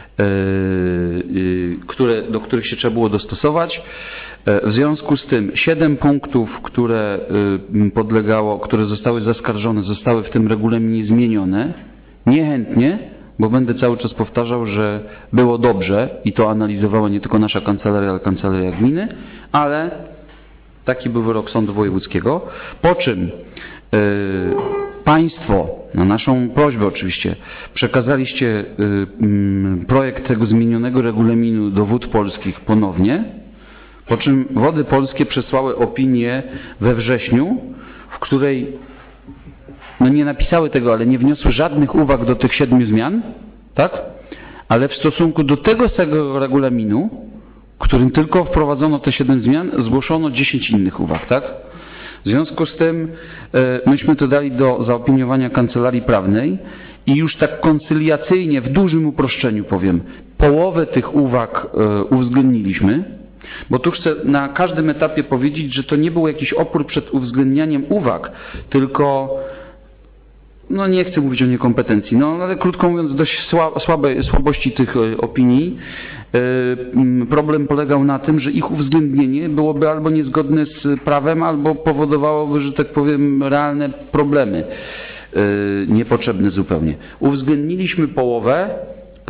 które, do których się trzeba było dostosować. W związku z tym siedem punktów, które podlegało, które zostały zaskarżone, zostały w tym regulaminie zmienione. Niechętnie, bo będę cały czas powtarzał, że było dobrze i to analizowała nie tylko nasza kancelaria, ale kancelaria gminy, ale taki był wyrok Sądu Wojewódzkiego. Po czym yy, Państwo, na naszą prośbę oczywiście, przekazaliście yy, yy, projekt tego zmienionego regulaminu do Wód Polskich ponownie, po czym Wody Polskie przesłały opinię we wrześniu, w której no nie napisały tego, ale nie wniosły żadnych uwag do tych siedmiu zmian, tak? Ale w stosunku do tego samego regulaminu, którym tylko wprowadzono te siedem zmian, zgłoszono dziesięć innych uwag, tak? W związku z tym e, myśmy to dali do zaopiniowania Kancelarii Prawnej i już tak koncyliacyjnie, w dużym uproszczeniu powiem, połowę tych uwag e, uwzględniliśmy, bo tu chcę na każdym etapie powiedzieć, że to nie był jakiś opór przed uwzględnianiem uwag, tylko no nie chcę mówić o niekompetencji, no ale krótko mówiąc dość słabe, słabości tych opinii. Problem polegał na tym, że ich uwzględnienie byłoby albo niezgodne z prawem, albo powodowałoby, że tak powiem, realne problemy, niepotrzebne zupełnie. Uwzględniliśmy połowę,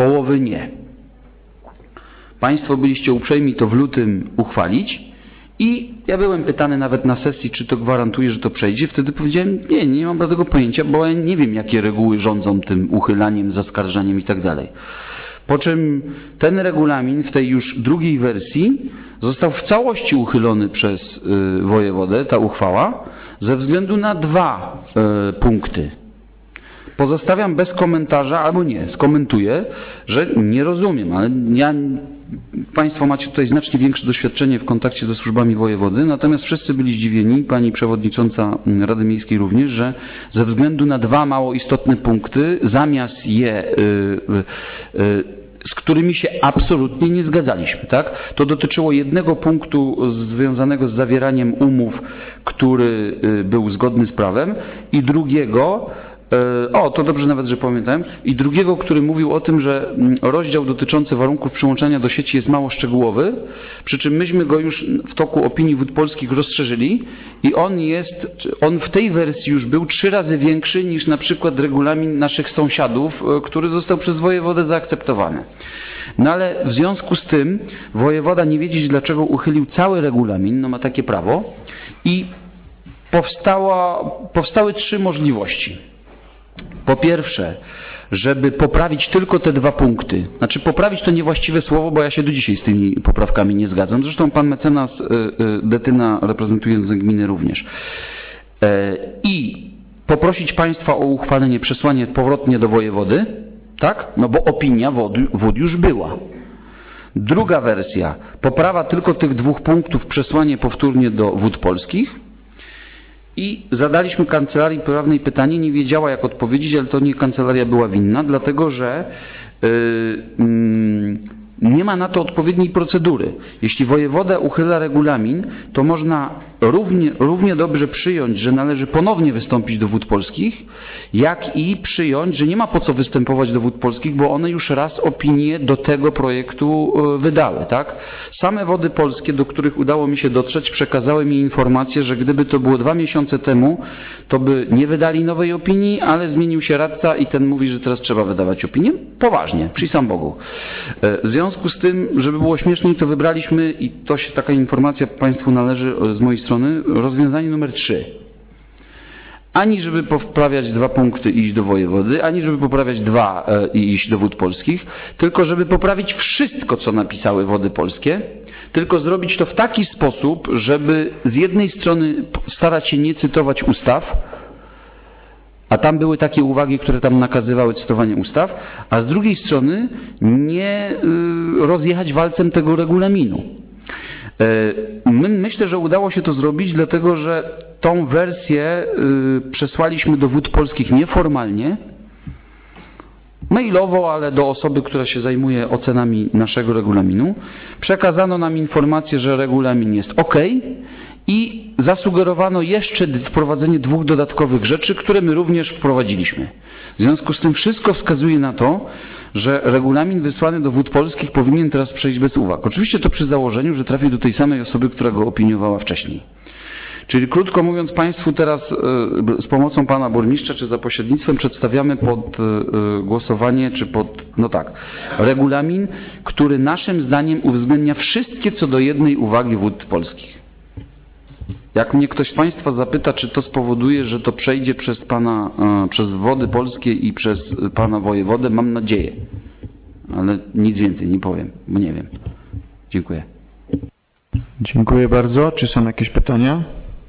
połowy nie. Państwo byliście uprzejmi to w lutym uchwalić i ja byłem pytany nawet na sesji, czy to gwarantuje, że to przejdzie. Wtedy powiedziałem, nie, nie mam żadnego pojęcia, bo ja nie wiem, jakie reguły rządzą tym uchylaniem, zaskarżaniem i tak dalej. Po czym ten regulamin w tej już drugiej wersji został w całości uchylony przez y, wojewodę, ta uchwała, ze względu na dwa y, punkty. Pozostawiam bez komentarza, albo nie, skomentuję, że nie rozumiem, ale ja, Państwo macie tutaj znacznie większe doświadczenie w kontakcie ze służbami wojewody, natomiast wszyscy byli zdziwieni, pani przewodnicząca Rady Miejskiej również, że ze względu na dwa mało istotne punkty, zamiast je, y, y, y, z którymi się absolutnie nie zgadzaliśmy, tak? To dotyczyło jednego punktu związanego z zawieraniem umów, który y, był zgodny z prawem i drugiego, o, to dobrze nawet, że pamiętałem. I drugiego, który mówił o tym, że rozdział dotyczący warunków przyłączania do sieci jest mało szczegółowy, przy czym myśmy go już w toku opinii Wód Polskich rozszerzyli i on jest, on w tej wersji już był trzy razy większy niż na przykład regulamin naszych sąsiadów, który został przez wojewodę zaakceptowany. No ale w związku z tym wojewoda, nie wiedzieć dlaczego, uchylił cały regulamin, no ma takie prawo i powstała, powstały trzy możliwości. Po pierwsze, żeby poprawić tylko te dwa punkty. Znaczy poprawić to niewłaściwe słowo, bo ja się do dzisiaj z tymi poprawkami nie zgadzam. Zresztą pan mecenas Detyna, reprezentujący gminę, również. I poprosić państwa o uchwalenie, przesłanie powrotnie do wojewody, tak? No bo opinia wód, wód już była. Druga wersja, poprawa tylko tych dwóch punktów, przesłanie powtórnie do Wód Polskich. I zadaliśmy kancelarii prawnej pytanie, nie wiedziała jak odpowiedzieć, ale to nie kancelaria była winna, dlatego że yy, yy, nie ma na to odpowiedniej procedury. Jeśli wojewoda uchyla regulamin, to można równie, równie dobrze przyjąć, że należy ponownie wystąpić do Wód Polskich, jak i przyjąć, że nie ma po co występować do Wód Polskich, bo one już raz opinię do tego projektu wydały. Tak? Same Wody Polskie, do których udało mi się dotrzeć, przekazały mi informację, że gdyby to było dwa miesiące temu, to by nie wydali nowej opinii, ale zmienił się radca i ten mówi, że teraz trzeba wydawać opinię. Poważnie, przyjsam Bogu. W związku z tym, żeby było śmieszniej, to wybraliśmy, i to się taka informacja Państwu należy z mojej strony, rozwiązanie numer trzy. Ani żeby poprawiać dwa punkty i iść do wojewody, ani żeby poprawiać dwa e, i iść do Wód Polskich, tylko żeby poprawić wszystko, co napisały Wody Polskie, tylko zrobić to w taki sposób, żeby z jednej strony starać się nie cytować ustaw, a tam były takie uwagi, które tam nakazywały cytowanie ustaw, a z drugiej strony nie y, rozjechać walcem tego regulaminu. Y, my, myślę, że udało się to zrobić, dlatego że tą wersję y, przesłaliśmy do Wód Polskich nieformalnie, mailowo, ale do osoby, która się zajmuje ocenami naszego regulaminu. Przekazano nam informację, że regulamin jest OK i zasugerowano jeszcze wprowadzenie dwóch dodatkowych rzeczy, które my również wprowadziliśmy. W związku z tym wszystko wskazuje na to, że regulamin wysłany do Wód Polskich powinien teraz przejść bez uwag. Oczywiście to przy założeniu, że trafi do tej samej osoby, która go opiniowała wcześniej. Czyli krótko mówiąc, Państwu teraz z pomocą Pana Burmistrza, czy za pośrednictwem przedstawiamy pod głosowanie, czy pod, no tak, regulamin, który naszym zdaniem uwzględnia wszystkie co do jednej uwagi Wód Polskich. Jak mnie ktoś z Państwa zapyta, czy to spowoduje, że to przejdzie przez Pana, przez Wody Polskie i przez Pana wojewodę, mam nadzieję. Ale nic więcej nie powiem, bo nie wiem. Dziękuję.
Dziękuję bardzo. Czy są jakieś pytania?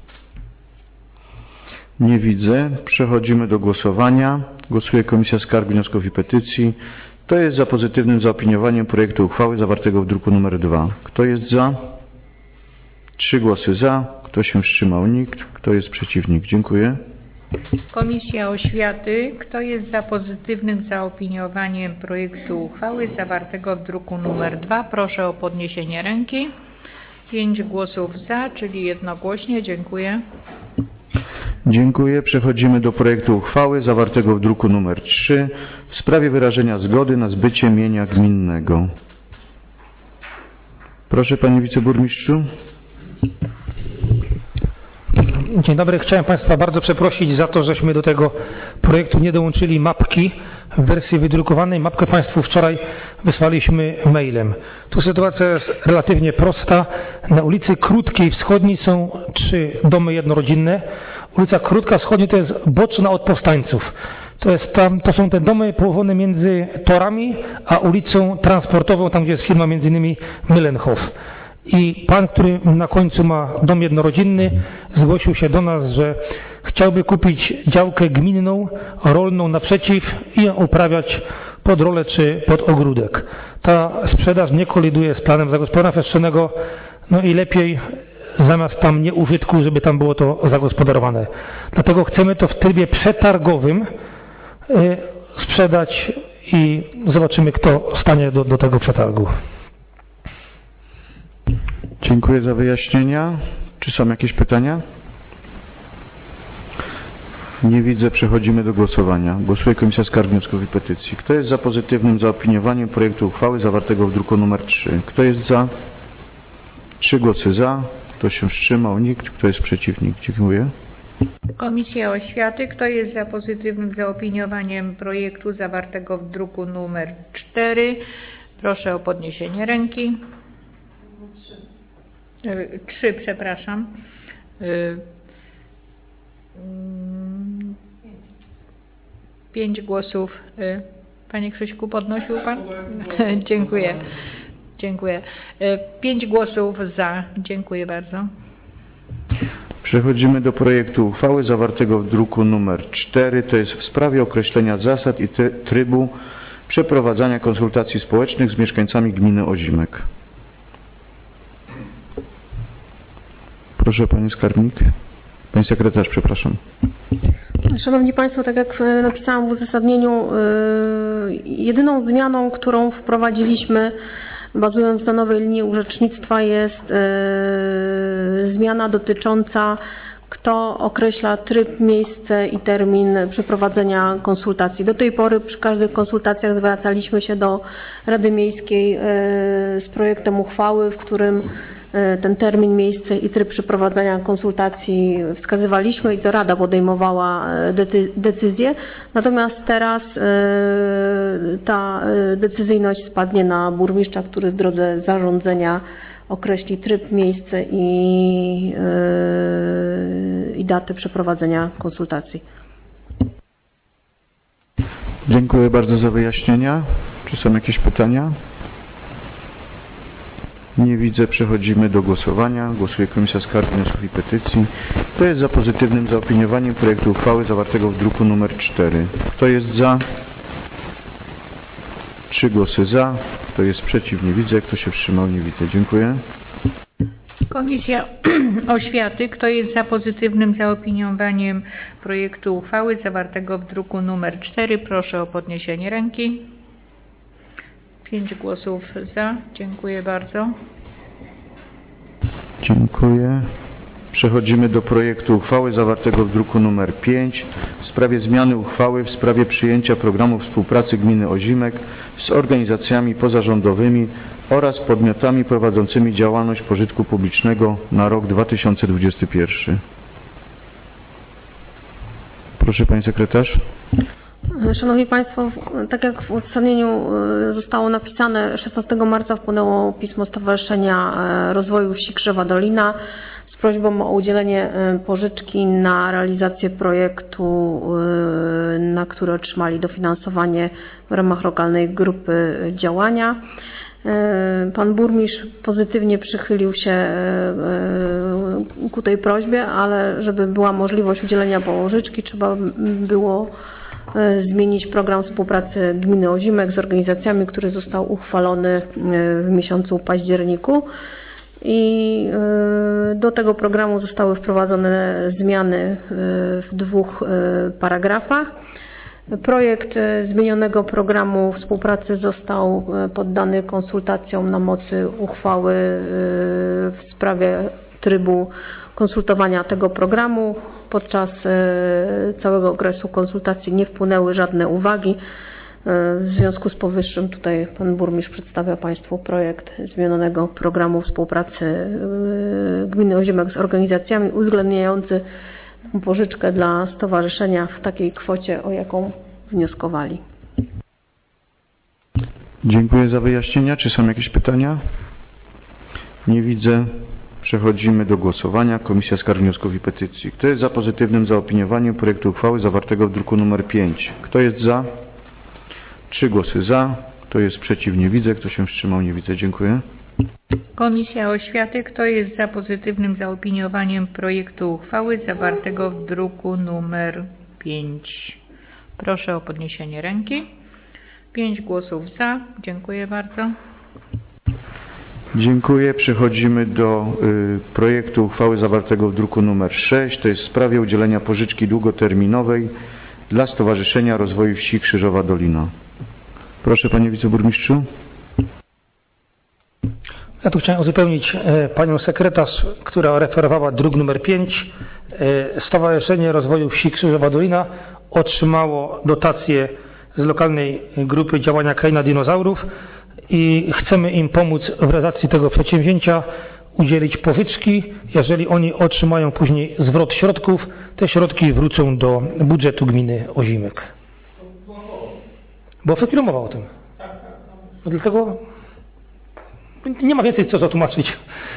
Nie widzę. Przechodzimy do głosowania. Głosuje Komisja Skarg, Wniosków i Petycji. Kto jest za pozytywnym zaopiniowaniem projektu uchwały zawartego w druku nr dwa? Kto jest za? Trzy głosy za. Kto się wstrzymał? Nikt. Kto jest przeciwnik? Dziękuję.
Komisja Oświaty. Kto jest za pozytywnym zaopiniowaniem projektu uchwały zawartego w druku nr dwa? Proszę o podniesienie ręki. Pięć głosów za, czyli jednogłośnie. Dziękuję.
Dziękuję. Przechodzimy do projektu uchwały zawartego w druku nr trzy w sprawie wyrażenia zgody na zbycie mienia gminnego. Proszę Panie Wiceburmistrzu.
Dzień dobry. Chciałem Państwa bardzo przeprosić za to, żeśmy do tego projektu nie dołączyli mapki w wersji wydrukowanej. Mapkę Państwu wczoraj wysłaliśmy mailem. Tu sytuacja jest relatywnie prosta. Na ulicy Krótkiej Wschodniej są trzy domy jednorodzinne. Ulica Krótka Wschodnia to jest boczna od Powstańców. To, jest tam, to są te domy położone między torami, a ulicą transportową, tam gdzie jest firma między innymi Müllenhof. I pan, który na końcu ma dom jednorodzinny, zgłosił się do nas, że chciałby kupić działkę gminną, rolną naprzeciw i ją uprawiać pod rolę czy pod ogródek. Ta sprzedaż nie koliduje z planem zagospodarowania przestrzennego, no i lepiej zamiast tam nieużytku, żeby tam było to zagospodarowane. Dlatego chcemy to w trybie przetargowym y, sprzedać i zobaczymy, kto stanie do, do tego przetargu.
Dziękuję za wyjaśnienia. Czy są jakieś pytania? Nie widzę. Przechodzimy do głosowania. Głosuje Komisja Skarg, Wniosków i Petycji. Kto jest za pozytywnym zaopiniowaniem projektu uchwały zawartego w druku nr trzy? Kto jest za? Trzy głosy za. Kto się wstrzymał? Nikt. Kto jest przeciw? Nikt. Dziękuję.
Komisja Oświaty. Kto jest za pozytywnym zaopiniowaniem projektu zawartego w druku nr cztery? Proszę o podniesienie ręki. Trzy, przepraszam. Pięć głosów. Panie Krzyśku, podnosił Pan? Dziękuję. Dziękuję. Pięć głosów za. Dziękuję bardzo.
Przechodzimy do projektu uchwały zawartego w druku nr cztery. To jest w sprawie określenia zasad i trybu przeprowadzania konsultacji społecznych z mieszkańcami gminy Ozimek. Proszę Pani Skarbnik. Pani Sekretarz, przepraszam.
Szanowni Państwo, tak jak napisałam w uzasadnieniu, jedyną zmianą, którą wprowadziliśmy, bazując na nowej linii urzecznictwa, jest zmiana dotycząca, kto określa tryb, miejsce i termin przeprowadzenia konsultacji. Do tej pory przy każdych konsultacjach zwracaliśmy się do Rady Miejskiej z projektem uchwały, w którym ten termin, miejsce i tryb przeprowadzenia konsultacji wskazywaliśmy i to Rada podejmowała decyzję. Natomiast teraz ta decyzyjność spadnie na burmistrza, który w drodze zarządzenia określi tryb, miejsce i, i datę przeprowadzenia konsultacji.
Dziękuję bardzo za wyjaśnienia. Czy są jakieś pytania? Nie widzę. Przechodzimy do głosowania. Głosuje Komisja Skarg, Wniosków i Petycji. Kto jest za pozytywnym zaopiniowaniem projektu uchwały zawartego w druku nr cztery? Kto jest za? Trzy głosy za. Kto jest przeciw? Nie widzę. Kto się wstrzymał? Nie widzę. Dziękuję.
Komisja Oświaty. Kto jest za pozytywnym zaopiniowaniem projektu uchwały zawartego w druku nr cztery? Proszę o podniesienie ręki. Pięć głosów za. Dziękuję bardzo.
Dziękuję. Przechodzimy do projektu uchwały zawartego w druku nr pięć w sprawie zmiany uchwały w sprawie przyjęcia programu współpracy gminy Ozimek z organizacjami pozarządowymi oraz podmiotami prowadzącymi działalność pożytku publicznego na rok dwa tysiące dwudziesty pierwszy. Proszę Pani Sekretarz.
Szanowni Państwo, tak jak w uzasadnieniu zostało napisane, szesnastego marca wpłynęło pismo Stowarzyszenia Rozwoju Wsi Krzewa Dolina z prośbą o udzielenie pożyczki na realizację projektu, na który otrzymali dofinansowanie w ramach lokalnej grupy działania. Pan burmistrz pozytywnie przychylił się ku tej prośbie, ale żeby była możliwość udzielenia pożyczki, trzeba było zmienić program współpracy gminy Ozimek z organizacjami, który został uchwalony w miesiącu październiku. I do tego programu zostały wprowadzone zmiany w dwóch paragrafach. Projekt zmienionego programu współpracy został poddany konsultacjom na mocy uchwały w sprawie trybu konsultowania tego programu. Podczas całego okresu konsultacji nie wpłynęły żadne uwagi. W związku z powyższym tutaj Pan Burmistrz przedstawia Państwu projekt zmienionego programu współpracy gminy Ozimek z organizacjami uwzględniający pożyczkę dla stowarzyszenia w takiej kwocie, o jaką wnioskowali.
Dziękuję za wyjaśnienia. Czy są jakieś pytania? Nie widzę. Przechodzimy do głosowania. Komisja Skarg, Wniosków i Petycji. Kto jest za pozytywnym zaopiniowaniem projektu uchwały zawartego w druku nr pięć? Kto jest za? Trzy głosy za. Kto jest przeciw? Nie widzę. Kto się wstrzymał? Nie widzę. Dziękuję.
Komisja Oświaty. Kto jest za pozytywnym zaopiniowaniem projektu uchwały zawartego w druku nr pięć? Proszę o podniesienie ręki. Pięć głosów za. Dziękuję bardzo.
Dziękuję. Przechodzimy do y, projektu uchwały zawartego w druku nr sześć. To jest w sprawie udzielenia pożyczki długoterminowej dla Stowarzyszenia Rozwoju Wsi Krzyżowa Dolina. Proszę panie wiceburmistrzu.
Ja tu chciałem uzupełnić e, panią sekretarz, która referowała druk numer pięć. E, Stowarzyszenie Rozwoju Wsi Krzyżowa Dolina otrzymało dotację z lokalnej grupy działania Kraina Dinozaurów i chcemy im pomóc w realizacji tego przedsięwzięcia, udzielić pożyczki. Jeżeli oni otrzymają później zwrot środków, te środki wrócą do budżetu gminy Ozimek. Bo przed chwilą mowa o tym. No dlatego nie ma więcej co zatłumaczyć.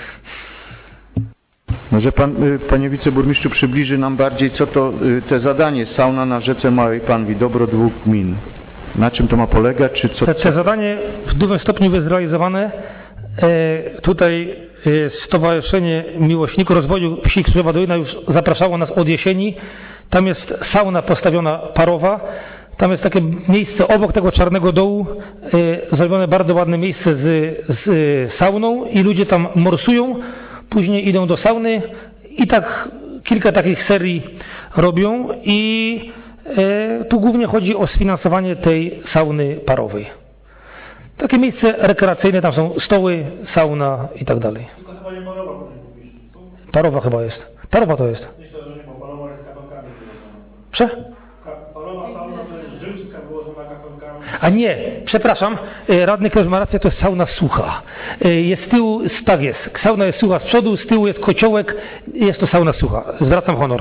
Może pan, y, panie wiceburmistrzu, przybliży nam bardziej, co to y, te zadanie sauna na rzece Małej Panwi, dobro dwóch gmin. Na czym to ma polegać? Czy co?
Te, te zadanie w dużym stopniu jest zrealizowane. E, tutaj e, Stowarzyszenie Miłośników Rozwoju Wsi Krzyżowa Dolina już zapraszało nas od jesieni. Tam jest sauna postawiona parowa. Tam jest takie miejsce obok tego czarnego dołu, e, zrobione bardzo ładne miejsce z, z e, sauną i ludzie tam morsują, później idą do sauny i tak kilka takich serii robią i e, tu głównie chodzi o sfinansowanie tej sauny parowej. Takie miejsce rekreacyjne, tam są stoły, sauna i tak dalej.
Tylko chyba nie parowa.
Parowa chyba jest. Parowa to jest.
Myślę, że nie, bo parowa jest kafelkami wyłożona.
Prze?
Ka- Parowa sauna to jest żyłska wyłożona kafelkami.
A nie, przepraszam, e, radny Kleż ma rację, to jest sauna sucha. E, Jest z tyłu, tak jest, sauna jest sucha z przodu, z tyłu jest kociołek, jest to sauna sucha. Zwracam honor.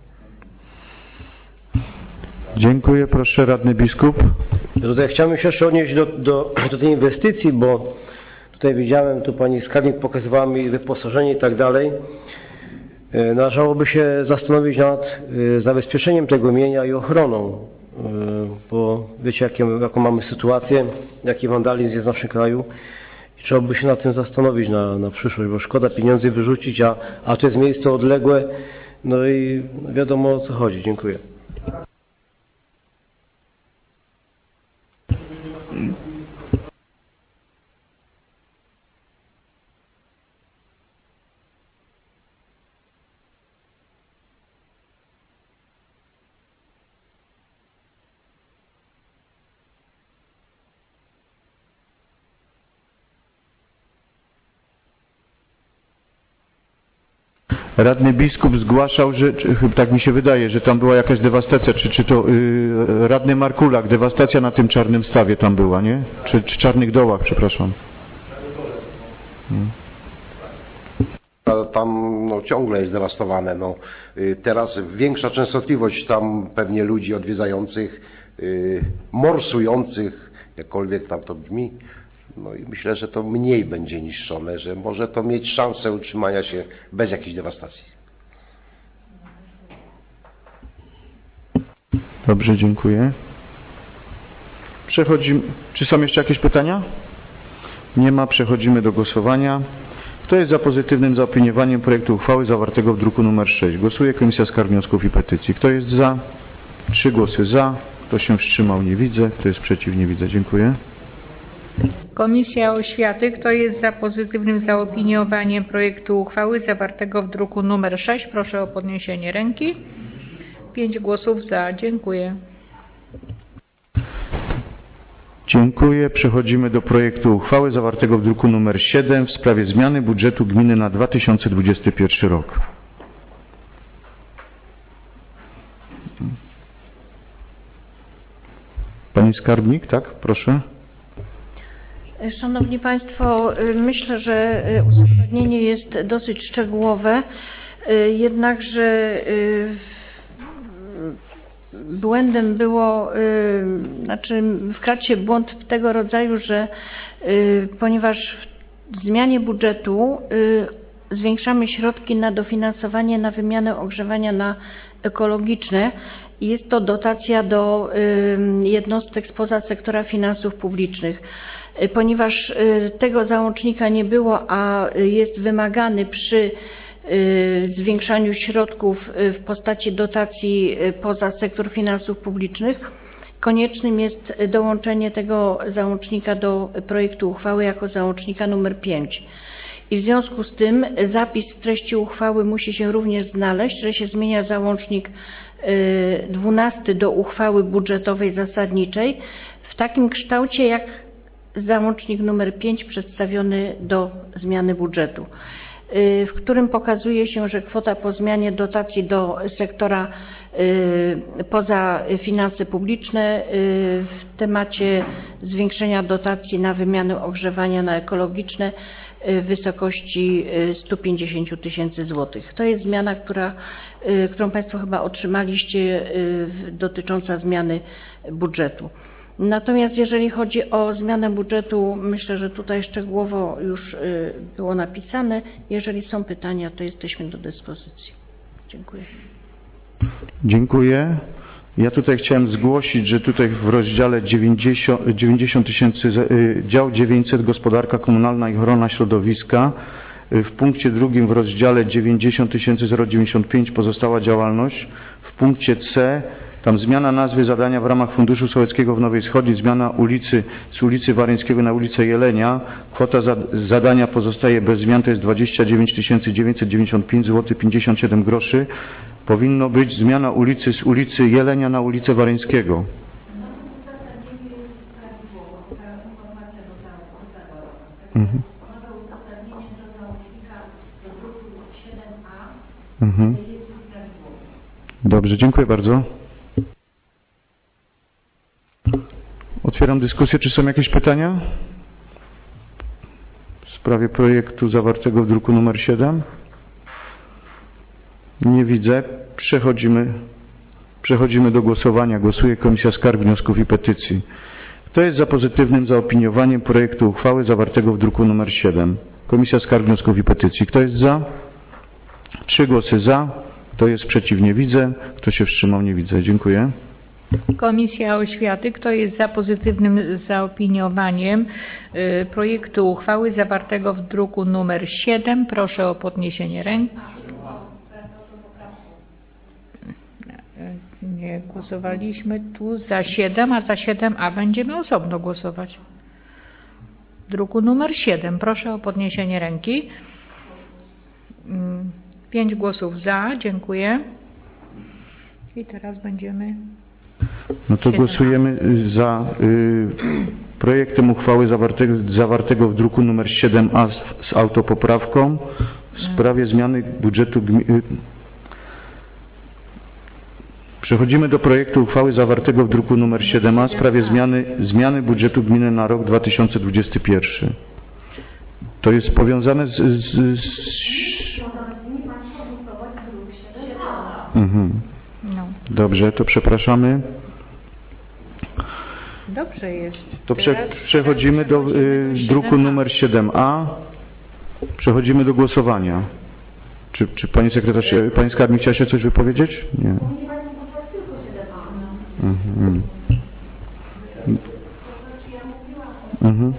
Dziękuję. Proszę, radny biskup.
Tutaj chciałbym się jeszcze odnieść do, do, do tej inwestycji, bo tutaj widziałem, tu pani skarbnik pokazywała mi wyposażenie i tak dalej. E, Należałoby się zastanowić nad e, zabezpieczeniem tego mienia i ochroną, e, bo wiecie jakie, jaką mamy sytuację, jaki wandalizm jest w naszym kraju i trzeba by się nad tym zastanowić na, na przyszłość, bo szkoda pieniędzy wyrzucić, a, a to jest miejsce odległe, no i wiadomo o co chodzi. Dziękuję.
Radny biskup zgłaszał, że, czy, chyba tak mi się wydaje, że tam była jakaś dewastacja, czy, czy to yy, radny Markulak, dewastacja na tym czarnym stawie tam była, nie? Czy, czy czarnych dołach, przepraszam. Hmm.
Tam no, ciągle jest dewastowane. No. Y, Teraz większa częstotliwość tam pewnie ludzi odwiedzających, y, morsujących, jakkolwiek tam to brzmi. No i myślę, że to mniej będzie niszczone, że może to mieć szansę utrzymania się bez jakiejś dewastacji.
Dobrze, dziękuję. Przechodzimy. Czy są jeszcze jakieś pytania? Nie ma. Przechodzimy do głosowania. Kto jest za pozytywnym zaopiniowaniem projektu uchwały zawartego w druku nr sześć? Głosuje Komisja Skarg, Wniosków i Petycji. Kto jest za? Trzy głosy za. Kto się wstrzymał? Nie widzę. Kto jest przeciw? Nie widzę. Dziękuję.
Komisja Oświaty. Kto jest za pozytywnym zaopiniowaniem projektu uchwały zawartego w druku nr sześć? Proszę o podniesienie ręki. Pięć głosów za. Dziękuję.
Dziękuję. Przechodzimy do projektu uchwały zawartego w druku nr siedem w sprawie zmiany budżetu gminy na dwa tysiące dwudziesty pierwszy rok. Pani skarbnik, tak? Proszę.
Szanowni Państwo, myślę, że uzasadnienie jest dosyć szczegółowe, jednakże
błędem było, znaczy wkradł się błąd tego rodzaju, że ponieważ w zmianie budżetu zwiększamy środki na dofinansowanie na wymianę ogrzewania na ekologiczne i jest to dotacja do jednostek spoza sektora finansów publicznych. Ponieważ tego załącznika nie było, a jest wymagany przy zwiększaniu środków w postaci dotacji poza sektor finansów publicznych, koniecznym jest dołączenie tego załącznika do projektu uchwały jako załącznika numer pięć. I w związku z tym zapis w treści uchwały musi się również znaleźć, że się zmienia załącznik dwunasty do uchwały budżetowej zasadniczej w takim kształcie jak załącznik numer pięć przedstawiony do zmiany budżetu, w którym pokazuje się, że kwota po zmianie dotacji do sektora poza finanse publiczne w temacie zwiększenia dotacji na wymianę ogrzewania na ekologiczne w wysokości stu pięćdziesięciu tysięcy złotych. To jest zmiana, która, którą Państwo chyba otrzymaliście, dotycząca zmiany budżetu. Natomiast jeżeli chodzi o zmianę budżetu, myślę, że tutaj szczegółowo już było napisane. Jeżeli są pytania, to jesteśmy do dyspozycji. Dziękuję.
Dziękuję. Ja tutaj chciałem zgłosić, że tutaj w rozdziale dziewięćdziesiąt tysięcy, dział dziewięćset Gospodarka Komunalna i Ochrona Środowiska, w punkcie drugim w rozdziale dziewięćdziesiąt tysięcy zero dziewięćdziesiąt pięć pozostała działalność, w punkcie C tam zmiana nazwy zadania w ramach Funduszu Sołeckiego w Nowej Schodzi, zmiana ulicy z ulicy Waryńskiego na ulicę Jelenia. Kwota za, zadania pozostaje bez zmian, to jest dwadzieścia dziewięć tysięcy dziewięćset dziewięćdziesiąt pięć złotych pięćdziesiąt siedem groszy. Powinno być zmiana ulicy z ulicy Jelenia na ulicę Waryńskiego. Mhm. Mhm. Dobrze, dziękuję bardzo. Otwieram dyskusję. Czy są jakieś pytania w sprawie projektu zawartego w druku nr siedem? Nie widzę. Przechodzimy, przechodzimy do głosowania. Głosuje Komisja Skarg, Wniosków i Petycji. Kto jest za pozytywnym zaopiniowaniem projektu uchwały zawartego w druku nr siedem? Komisja Skarg, Wniosków i Petycji. Kto jest za? Trzy głosy za. Kto jest przeciw? Nie widzę. Kto się wstrzymał? Nie widzę. Dziękuję.
Komisja Oświaty. Kto jest za pozytywnym zaopiniowaniem y, projektu uchwały zawartego w druku nr siedem? Proszę o podniesienie ręki. Nie głosowaliśmy tu za siedem, a za siedem a będziemy osobno głosować. W druku nr siedem. Proszę o podniesienie ręki. Pięć głosów za. Dziękuję. I teraz będziemy...
No to głosujemy za y, projektem uchwały zawartego, zawartego w druku nr siedem a z, z autopoprawką w sprawie zmiany budżetu gminy. Przechodzimy do projektu uchwały zawartego w druku nr siedem a w sprawie zmiany, zmiany budżetu gminy na rok dwa tysiące dwudziesty pierwszy. To jest powiązane z... z, z... Mhm. Dobrze, to przepraszamy.
Dobrze jest.
To prze,
teraz,
przechodzimy
teraz
do y, druku nr siedem a. Przechodzimy do głosowania. Czy, czy pani sekretarz, pani skarbnik chciała się coś wypowiedzieć? Nie. Mhm. Mhm.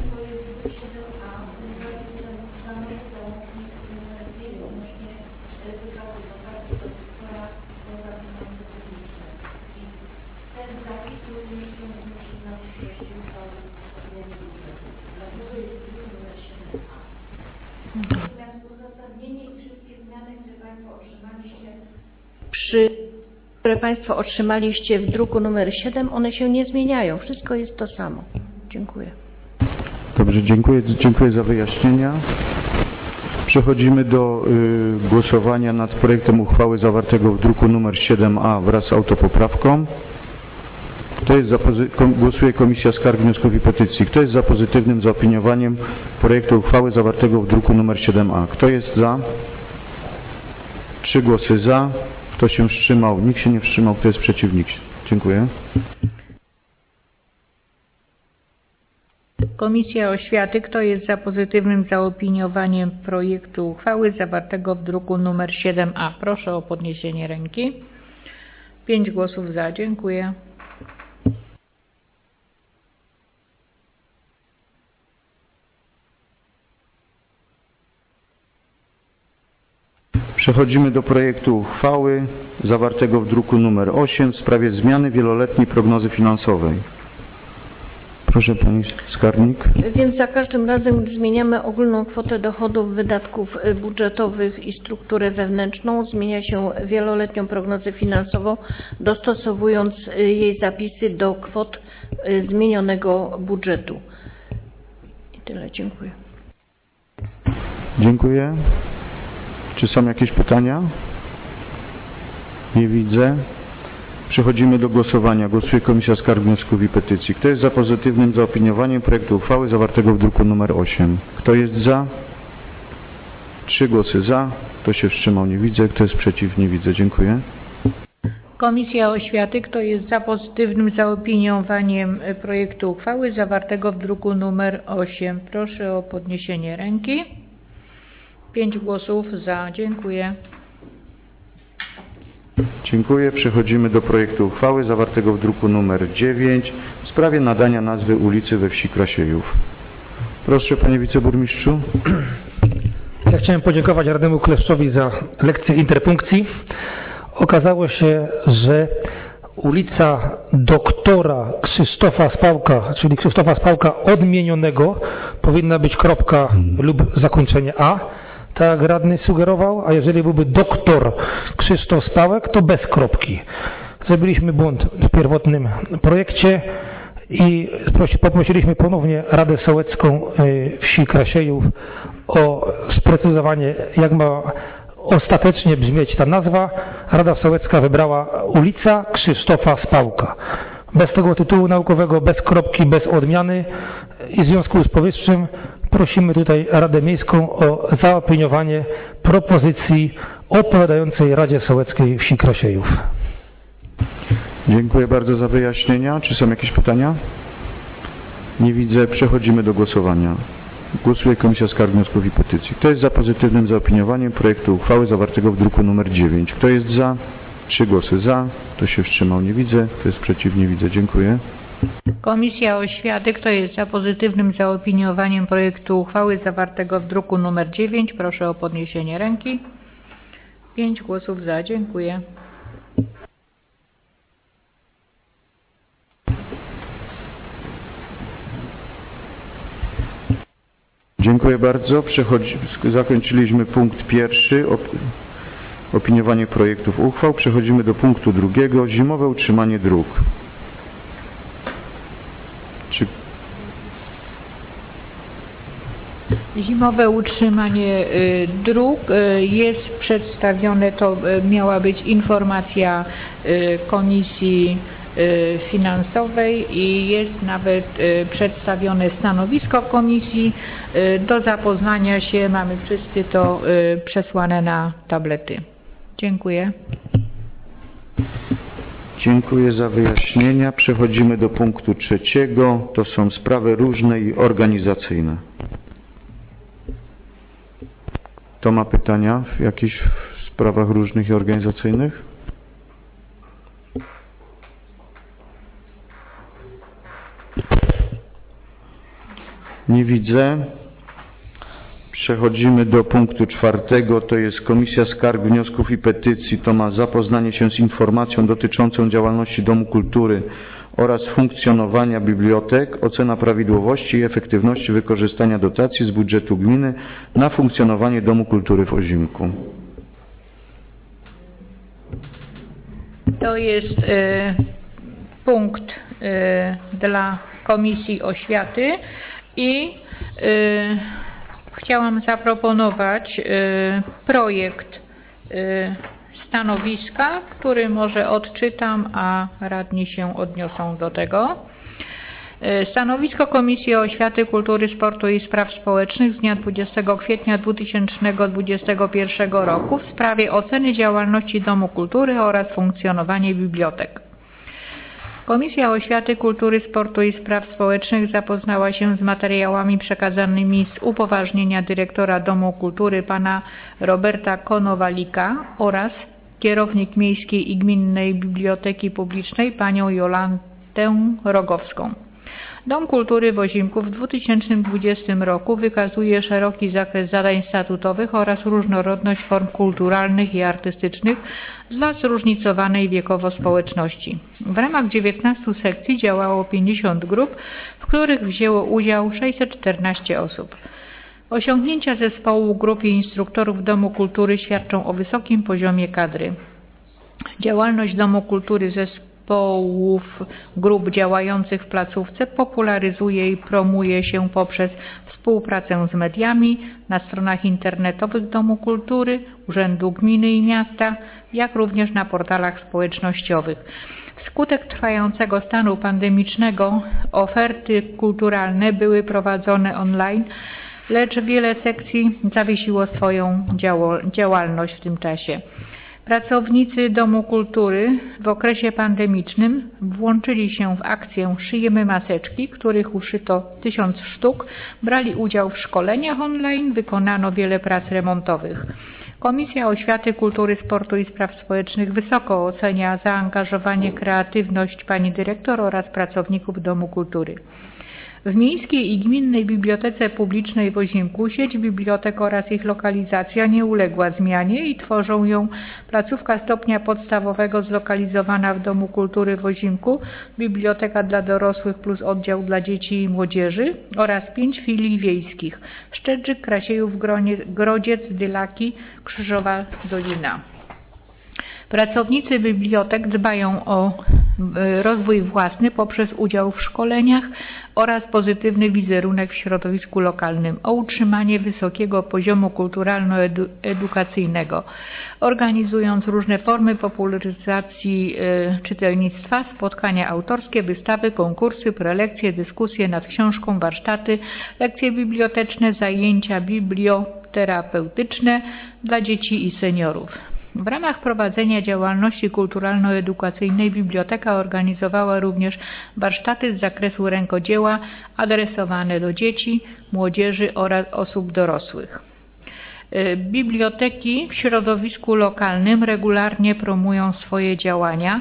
Przy, które Państwo otrzymaliście w druku nr siedem, one się nie zmieniają. Wszystko jest to samo. Dziękuję.
Dobrze, dziękuję, dziękuję za wyjaśnienia. Przechodzimy do y, głosowania nad projektem uchwały zawartego w druku nr siedem a wraz z autopoprawką. Kto jest za kom, głosuje Komisja Skarg, Wniosków i Petycji. Kto jest za pozytywnym zaopiniowaniem projektu uchwały zawartego w druku nr siedem a? Kto jest za? Trzy głosy za. Kto się wstrzymał? Nikt się nie wstrzymał. Kto jest przeciwnik? Dziękuję.
Komisja Oświaty. Kto jest za pozytywnym zaopiniowaniem projektu uchwały zawartego w druku nr siedem a? Proszę o podniesienie ręki. Pięć głosów za. Dziękuję.
Przechodzimy do projektu uchwały zawartego w druku nr osiem w sprawie zmiany wieloletniej prognozy finansowej. Proszę Pani Skarbnik.
Więc za każdym razem zmieniamy ogólną kwotę dochodów, wydatków budżetowych i strukturę wewnętrzną. Zmienia się wieloletnią prognozę finansową, dostosowując jej zapisy do kwot zmienionego budżetu. I tyle. Dziękuję.
Dziękuję. Czy są jakieś pytania? Nie widzę. Przechodzimy do głosowania. Głosuje Komisja Skarg, Wniosków i Petycji. Kto jest za pozytywnym zaopiniowaniem projektu uchwały zawartego w druku nr osiem? Kto jest za? Trzy głosy za. Kto się wstrzymał? Nie widzę. Kto jest przeciw? Nie widzę. Dziękuję.
Komisja Oświaty. Kto jest za pozytywnym zaopiniowaniem projektu uchwały zawartego w druku nr osiem? Proszę o podniesienie ręki. Pięć głosów za. Dziękuję.
Dziękuję. Przechodzimy do projektu uchwały zawartego w druku nr dziewięć w sprawie nadania nazwy ulicy we wsi Krasiejów. Proszę Panie Wiceburmistrzu.
Ja chciałem podziękować radnemu Kleszczowi za lekcję interpunkcji. Okazało się, że ulica doktora Krzysztofa Spałka, czyli Krzysztofa Spałka odmienionego, powinna być kropka lub zakończenie A, tak jak radny sugerował, a jeżeli byłby doktor Krzysztof Spałek, to bez kropki. Zrobiliśmy błąd w pierwotnym projekcie i poprosiliśmy ponownie Radę Sołecką wsi Krasiejów o sprecyzowanie, jak ma ostatecznie brzmieć ta nazwa. Rada Sołecka wybrała ulica Krzysztofa Spałka. Bez tego tytułu naukowego, bez kropki, bez odmiany i w związku z powyższym prosimy tutaj Radę Miejską o zaopiniowanie propozycji odpowiadającej Radzie Sołeckiej wsi Krasiejów.
Dziękuję bardzo za wyjaśnienia. Czy są jakieś pytania? Nie widzę. Przechodzimy do głosowania. Głosuje Komisja Skarg, Wniosków i Petycji. Kto jest za pozytywnym zaopiniowaniem projektu uchwały zawartego w druku nr dziewięć? Kto jest za? Trzy głosy za. Kto się wstrzymał? Nie widzę. Kto jest przeciw? Nie widzę. Dziękuję.
Komisja Oświaty. Kto jest za pozytywnym zaopiniowaniem projektu uchwały zawartego w druku nr dziewięć? Proszę o podniesienie ręki. Pięć głosów za. Dziękuję.
Dziękuję bardzo. Przechodzi, zakończyliśmy punkt pierwszy. Op, opiniowanie projektów uchwał. Przechodzimy do punktu drugiego. Zimowe utrzymanie dróg. Czy...
Zimowe utrzymanie y, dróg y, jest przedstawione, to y, miała być informacja y, Komisji y, Finansowej i jest nawet y, przedstawione stanowisko Komisji. Y, do zapoznania się mamy wszyscy to y, przesłane na tablety. Dziękuję.
Dziękuję za wyjaśnienia. Przechodzimy do punktu trzeciego. To są sprawy różne i organizacyjne. Kto ma pytania w jakichś sprawach różnych i organizacyjnych? Nie widzę. Przechodzimy do punktu czwartego, to jest Komisja Skarg, Wniosków i Petycji. To ma zapoznanie się z informacją dotyczącą działalności Domu Kultury oraz funkcjonowania bibliotek, ocena prawidłowości i efektywności wykorzystania dotacji z budżetu gminy na funkcjonowanie Domu Kultury w Ozimku.
To jest y, punkt y, dla Komisji Oświaty i y, chciałam zaproponować y, projekt y, stanowiska, który może odczytam, a radni się odniosą do tego. Y, Stanowisko Komisji Oświaty, Kultury, Sportu i Spraw Społecznych z dnia dwudziestego kwietnia dwa tysiące dwudziestego pierwszego roku w sprawie oceny działalności Domu Kultury oraz funkcjonowanie bibliotek. Komisja Oświaty, Kultury, Sportu i Spraw Społecznych zapoznała się z materiałami przekazanymi z upoważnienia dyrektora Domu Kultury pana Roberta Konowalika oraz kierownik Miejskiej i Gminnej Biblioteki Publicznej panią Jolantę Rogowską. Dom Kultury w Ozimku w dwa tysiące dwudziestym roku wykazuje szeroki zakres zadań statutowych oraz różnorodność form kulturalnych i artystycznych dla zróżnicowanej wiekowo społeczności. W ramach dziewiętnastu sekcji działało pięćdziesiąt grup, w których wzięło udział sześćset czternaście osób. Osiągnięcia zespołu grup i instruktorów Domu Kultury świadczą o wysokim poziomie kadry. Działalność Domu Kultury zespołów grup działających w placówce popularyzuje i promuje się poprzez współpracę z mediami na stronach internetowych Domu Kultury, Urzędu Gminy i Miasta, jak również na portalach społecznościowych. Wskutek trwającego stanu pandemicznego oferty kulturalne były prowadzone online, lecz wiele sekcji zawiesiło swoją działalność w tym czasie. Pracownicy Domu Kultury w okresie pandemicznym włączyli się w akcję Szyjemy maseczki, których uszyto tysiąc sztuk, brali udział w szkoleniach online, wykonano wiele prac remontowych. Komisja Oświaty, Kultury, Sportu i Spraw Społecznych wysoko ocenia zaangażowanie, kreatywność pani dyrektor oraz pracowników Domu Kultury. W Miejskiej i Gminnej Bibliotece Publicznej w Ozimku sieć bibliotek oraz ich lokalizacja nie uległa zmianie i tworzą ją placówka stopnia podstawowego zlokalizowana w Domu Kultury w Ozimku, biblioteka dla dorosłych plus oddział dla dzieci i młodzieży oraz pięć filii wiejskich: Szczedrzyk, Krasiejów, Grodziec, Dylaki, Krzyżowa Dolina. Pracownicy bibliotek dbają o rozwój własny poprzez udział w szkoleniach oraz pozytywny wizerunek w środowisku lokalnym, o utrzymanie wysokiego poziomu kulturalno-edukacyjnego, organizując różne formy popularyzacji czytelnictwa, spotkania autorskie, wystawy, konkursy, prelekcje, dyskusje nad książką, warsztaty, lekcje biblioteczne, zajęcia biblioterapeutyczne dla dzieci i seniorów. W ramach prowadzenia działalności kulturalno-edukacyjnej biblioteka organizowała również warsztaty z zakresu rękodzieła adresowane do dzieci, młodzieży oraz osób dorosłych. Biblioteki w środowisku lokalnym regularnie promują swoje działania,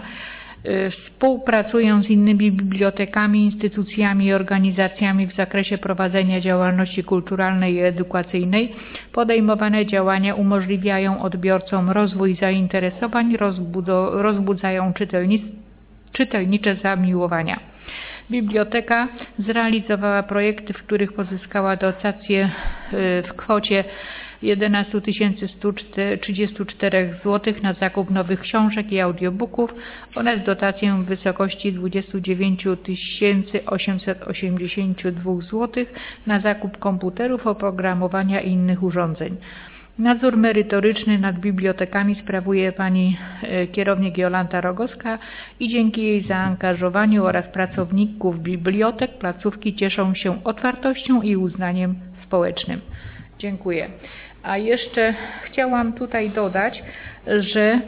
współpracują z innymi bibliotekami, instytucjami i organizacjami w zakresie prowadzenia działalności kulturalnej i edukacyjnej. Podejmowane działania umożliwiają odbiorcom rozwój zainteresowań, rozbudzają czytelnicze zamiłowania. Biblioteka zrealizowała projekty, w których pozyskała dotację w kwocie jedenaście tysięcy sto trzydzieści cztery złotych na zakup nowych książek i audiobooków oraz dotację w wysokości dwadzieścia dziewięć tysięcy osiemset osiemdziesiąt dwa złotych na zakup komputerów, oprogramowania i innych urządzeń. Nadzór merytoryczny nad bibliotekami sprawuje pani kierownik Jolanta Rogowska i dzięki jej zaangażowaniu oraz pracowników bibliotek placówki cieszą się otwartością i uznaniem społecznym. Dziękuję. A jeszcze chciałam tutaj dodać, że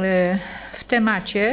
w temacie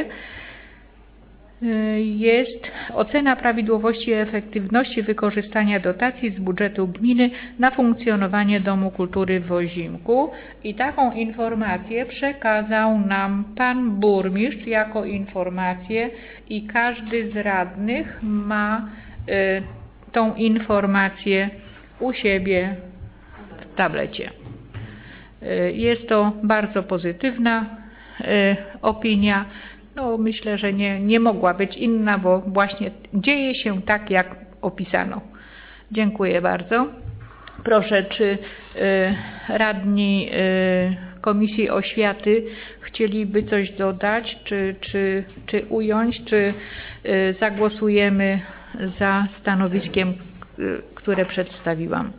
jest ocena prawidłowości i efektywności wykorzystania dotacji z budżetu gminy na funkcjonowanie Domu Kultury w Ozimku i taką informację przekazał nam pan burmistrz jako informację i każdy z radnych ma tą informację u siebie w tablecie. Jest to bardzo pozytywna opinia. No, myślę, że nie, nie mogła być inna, bo właśnie dzieje się tak, jak opisano. Dziękuję bardzo. Proszę, czy y, radni y, Komisji Oświaty chcieliby coś dodać, czy, czy, czy ująć, czy y, zagłosujemy za stanowiskiem, y, które przedstawiłam?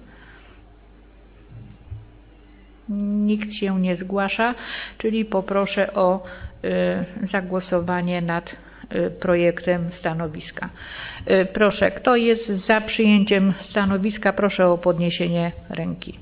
Nikt się nie zgłasza, czyli poproszę o y, zagłosowanie nad y, projektem stanowiska. Y, proszę, kto jest za przyjęciem stanowiska, proszę o podniesienie ręki.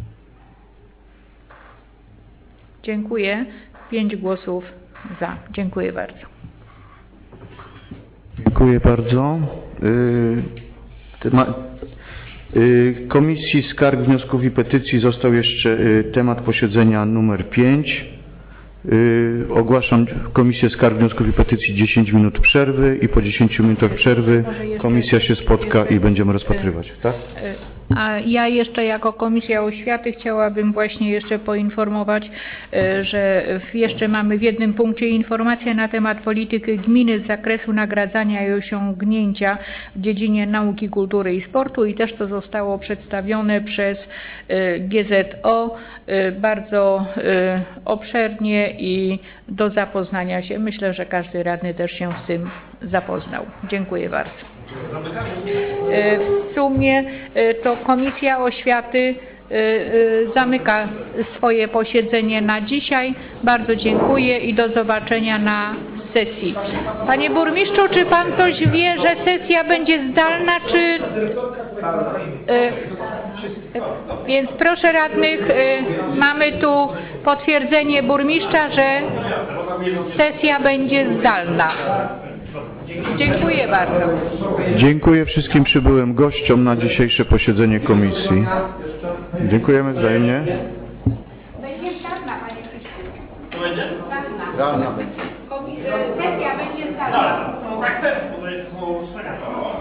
Dziękuję. Pięć głosów za. Dziękuję bardzo.
Dziękuję bardzo. Y, tema- y, Komisji Skarg, Wniosków i Petycji został jeszcze y, temat posiedzenia numer pięć. Y, Ogłaszam Komisję Skarg, Wniosków i Petycji dziesięć minut przerwy i po dziesięciu minutach przerwy komisja się spotka i będziemy rozpatrywać. Tak?
A ja jeszcze jako Komisja Oświaty chciałabym właśnie jeszcze poinformować, e, że w- jeszcze mamy w jednym punkcie informację na temat polityki gminy z zakresu nagradzania i osiągnięcia w dziedzinie nauki, kultury i sportu i też to zostało przedstawione przez e, G Z O e, bardzo e, obszernie i do zapoznania się. Myślę, że każdy radny też się z tym zapoznał. Dziękuję bardzo. E, W sumie e, to Komisja Oświaty e, e, zamyka swoje posiedzenie na dzisiaj. Bardzo dziękuję i do zobaczenia na sesji. Panie burmistrzu, czy pan coś wie, że sesja będzie zdalna, czy... E, Więc proszę radnych, e, mamy tu potwierdzenie burmistrza, że sesja będzie zdalna. Dziękuję bardzo.
Dziękuję wszystkim przybyłym gościom na dzisiejsze posiedzenie komisji. Dziękujemy wzajemnie.
Będzie zdalna, panie Krzysztofie.
będzie?
Zdalna.
Sesja będzie zdalna.
Bo jest słowo czwartego.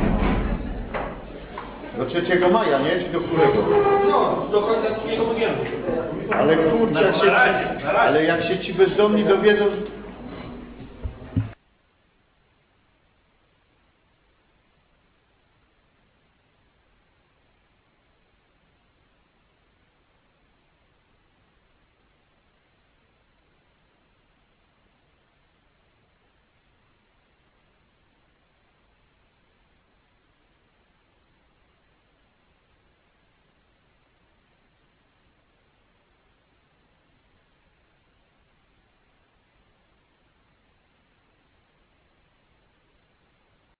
Do trzeciego maja, nie? Czy do którego?
No, do końca drugiego weekendu.
Ale kurczę, jak się,
Na razie, na razie.
ale jak się ci bezdomni dowiedzą, że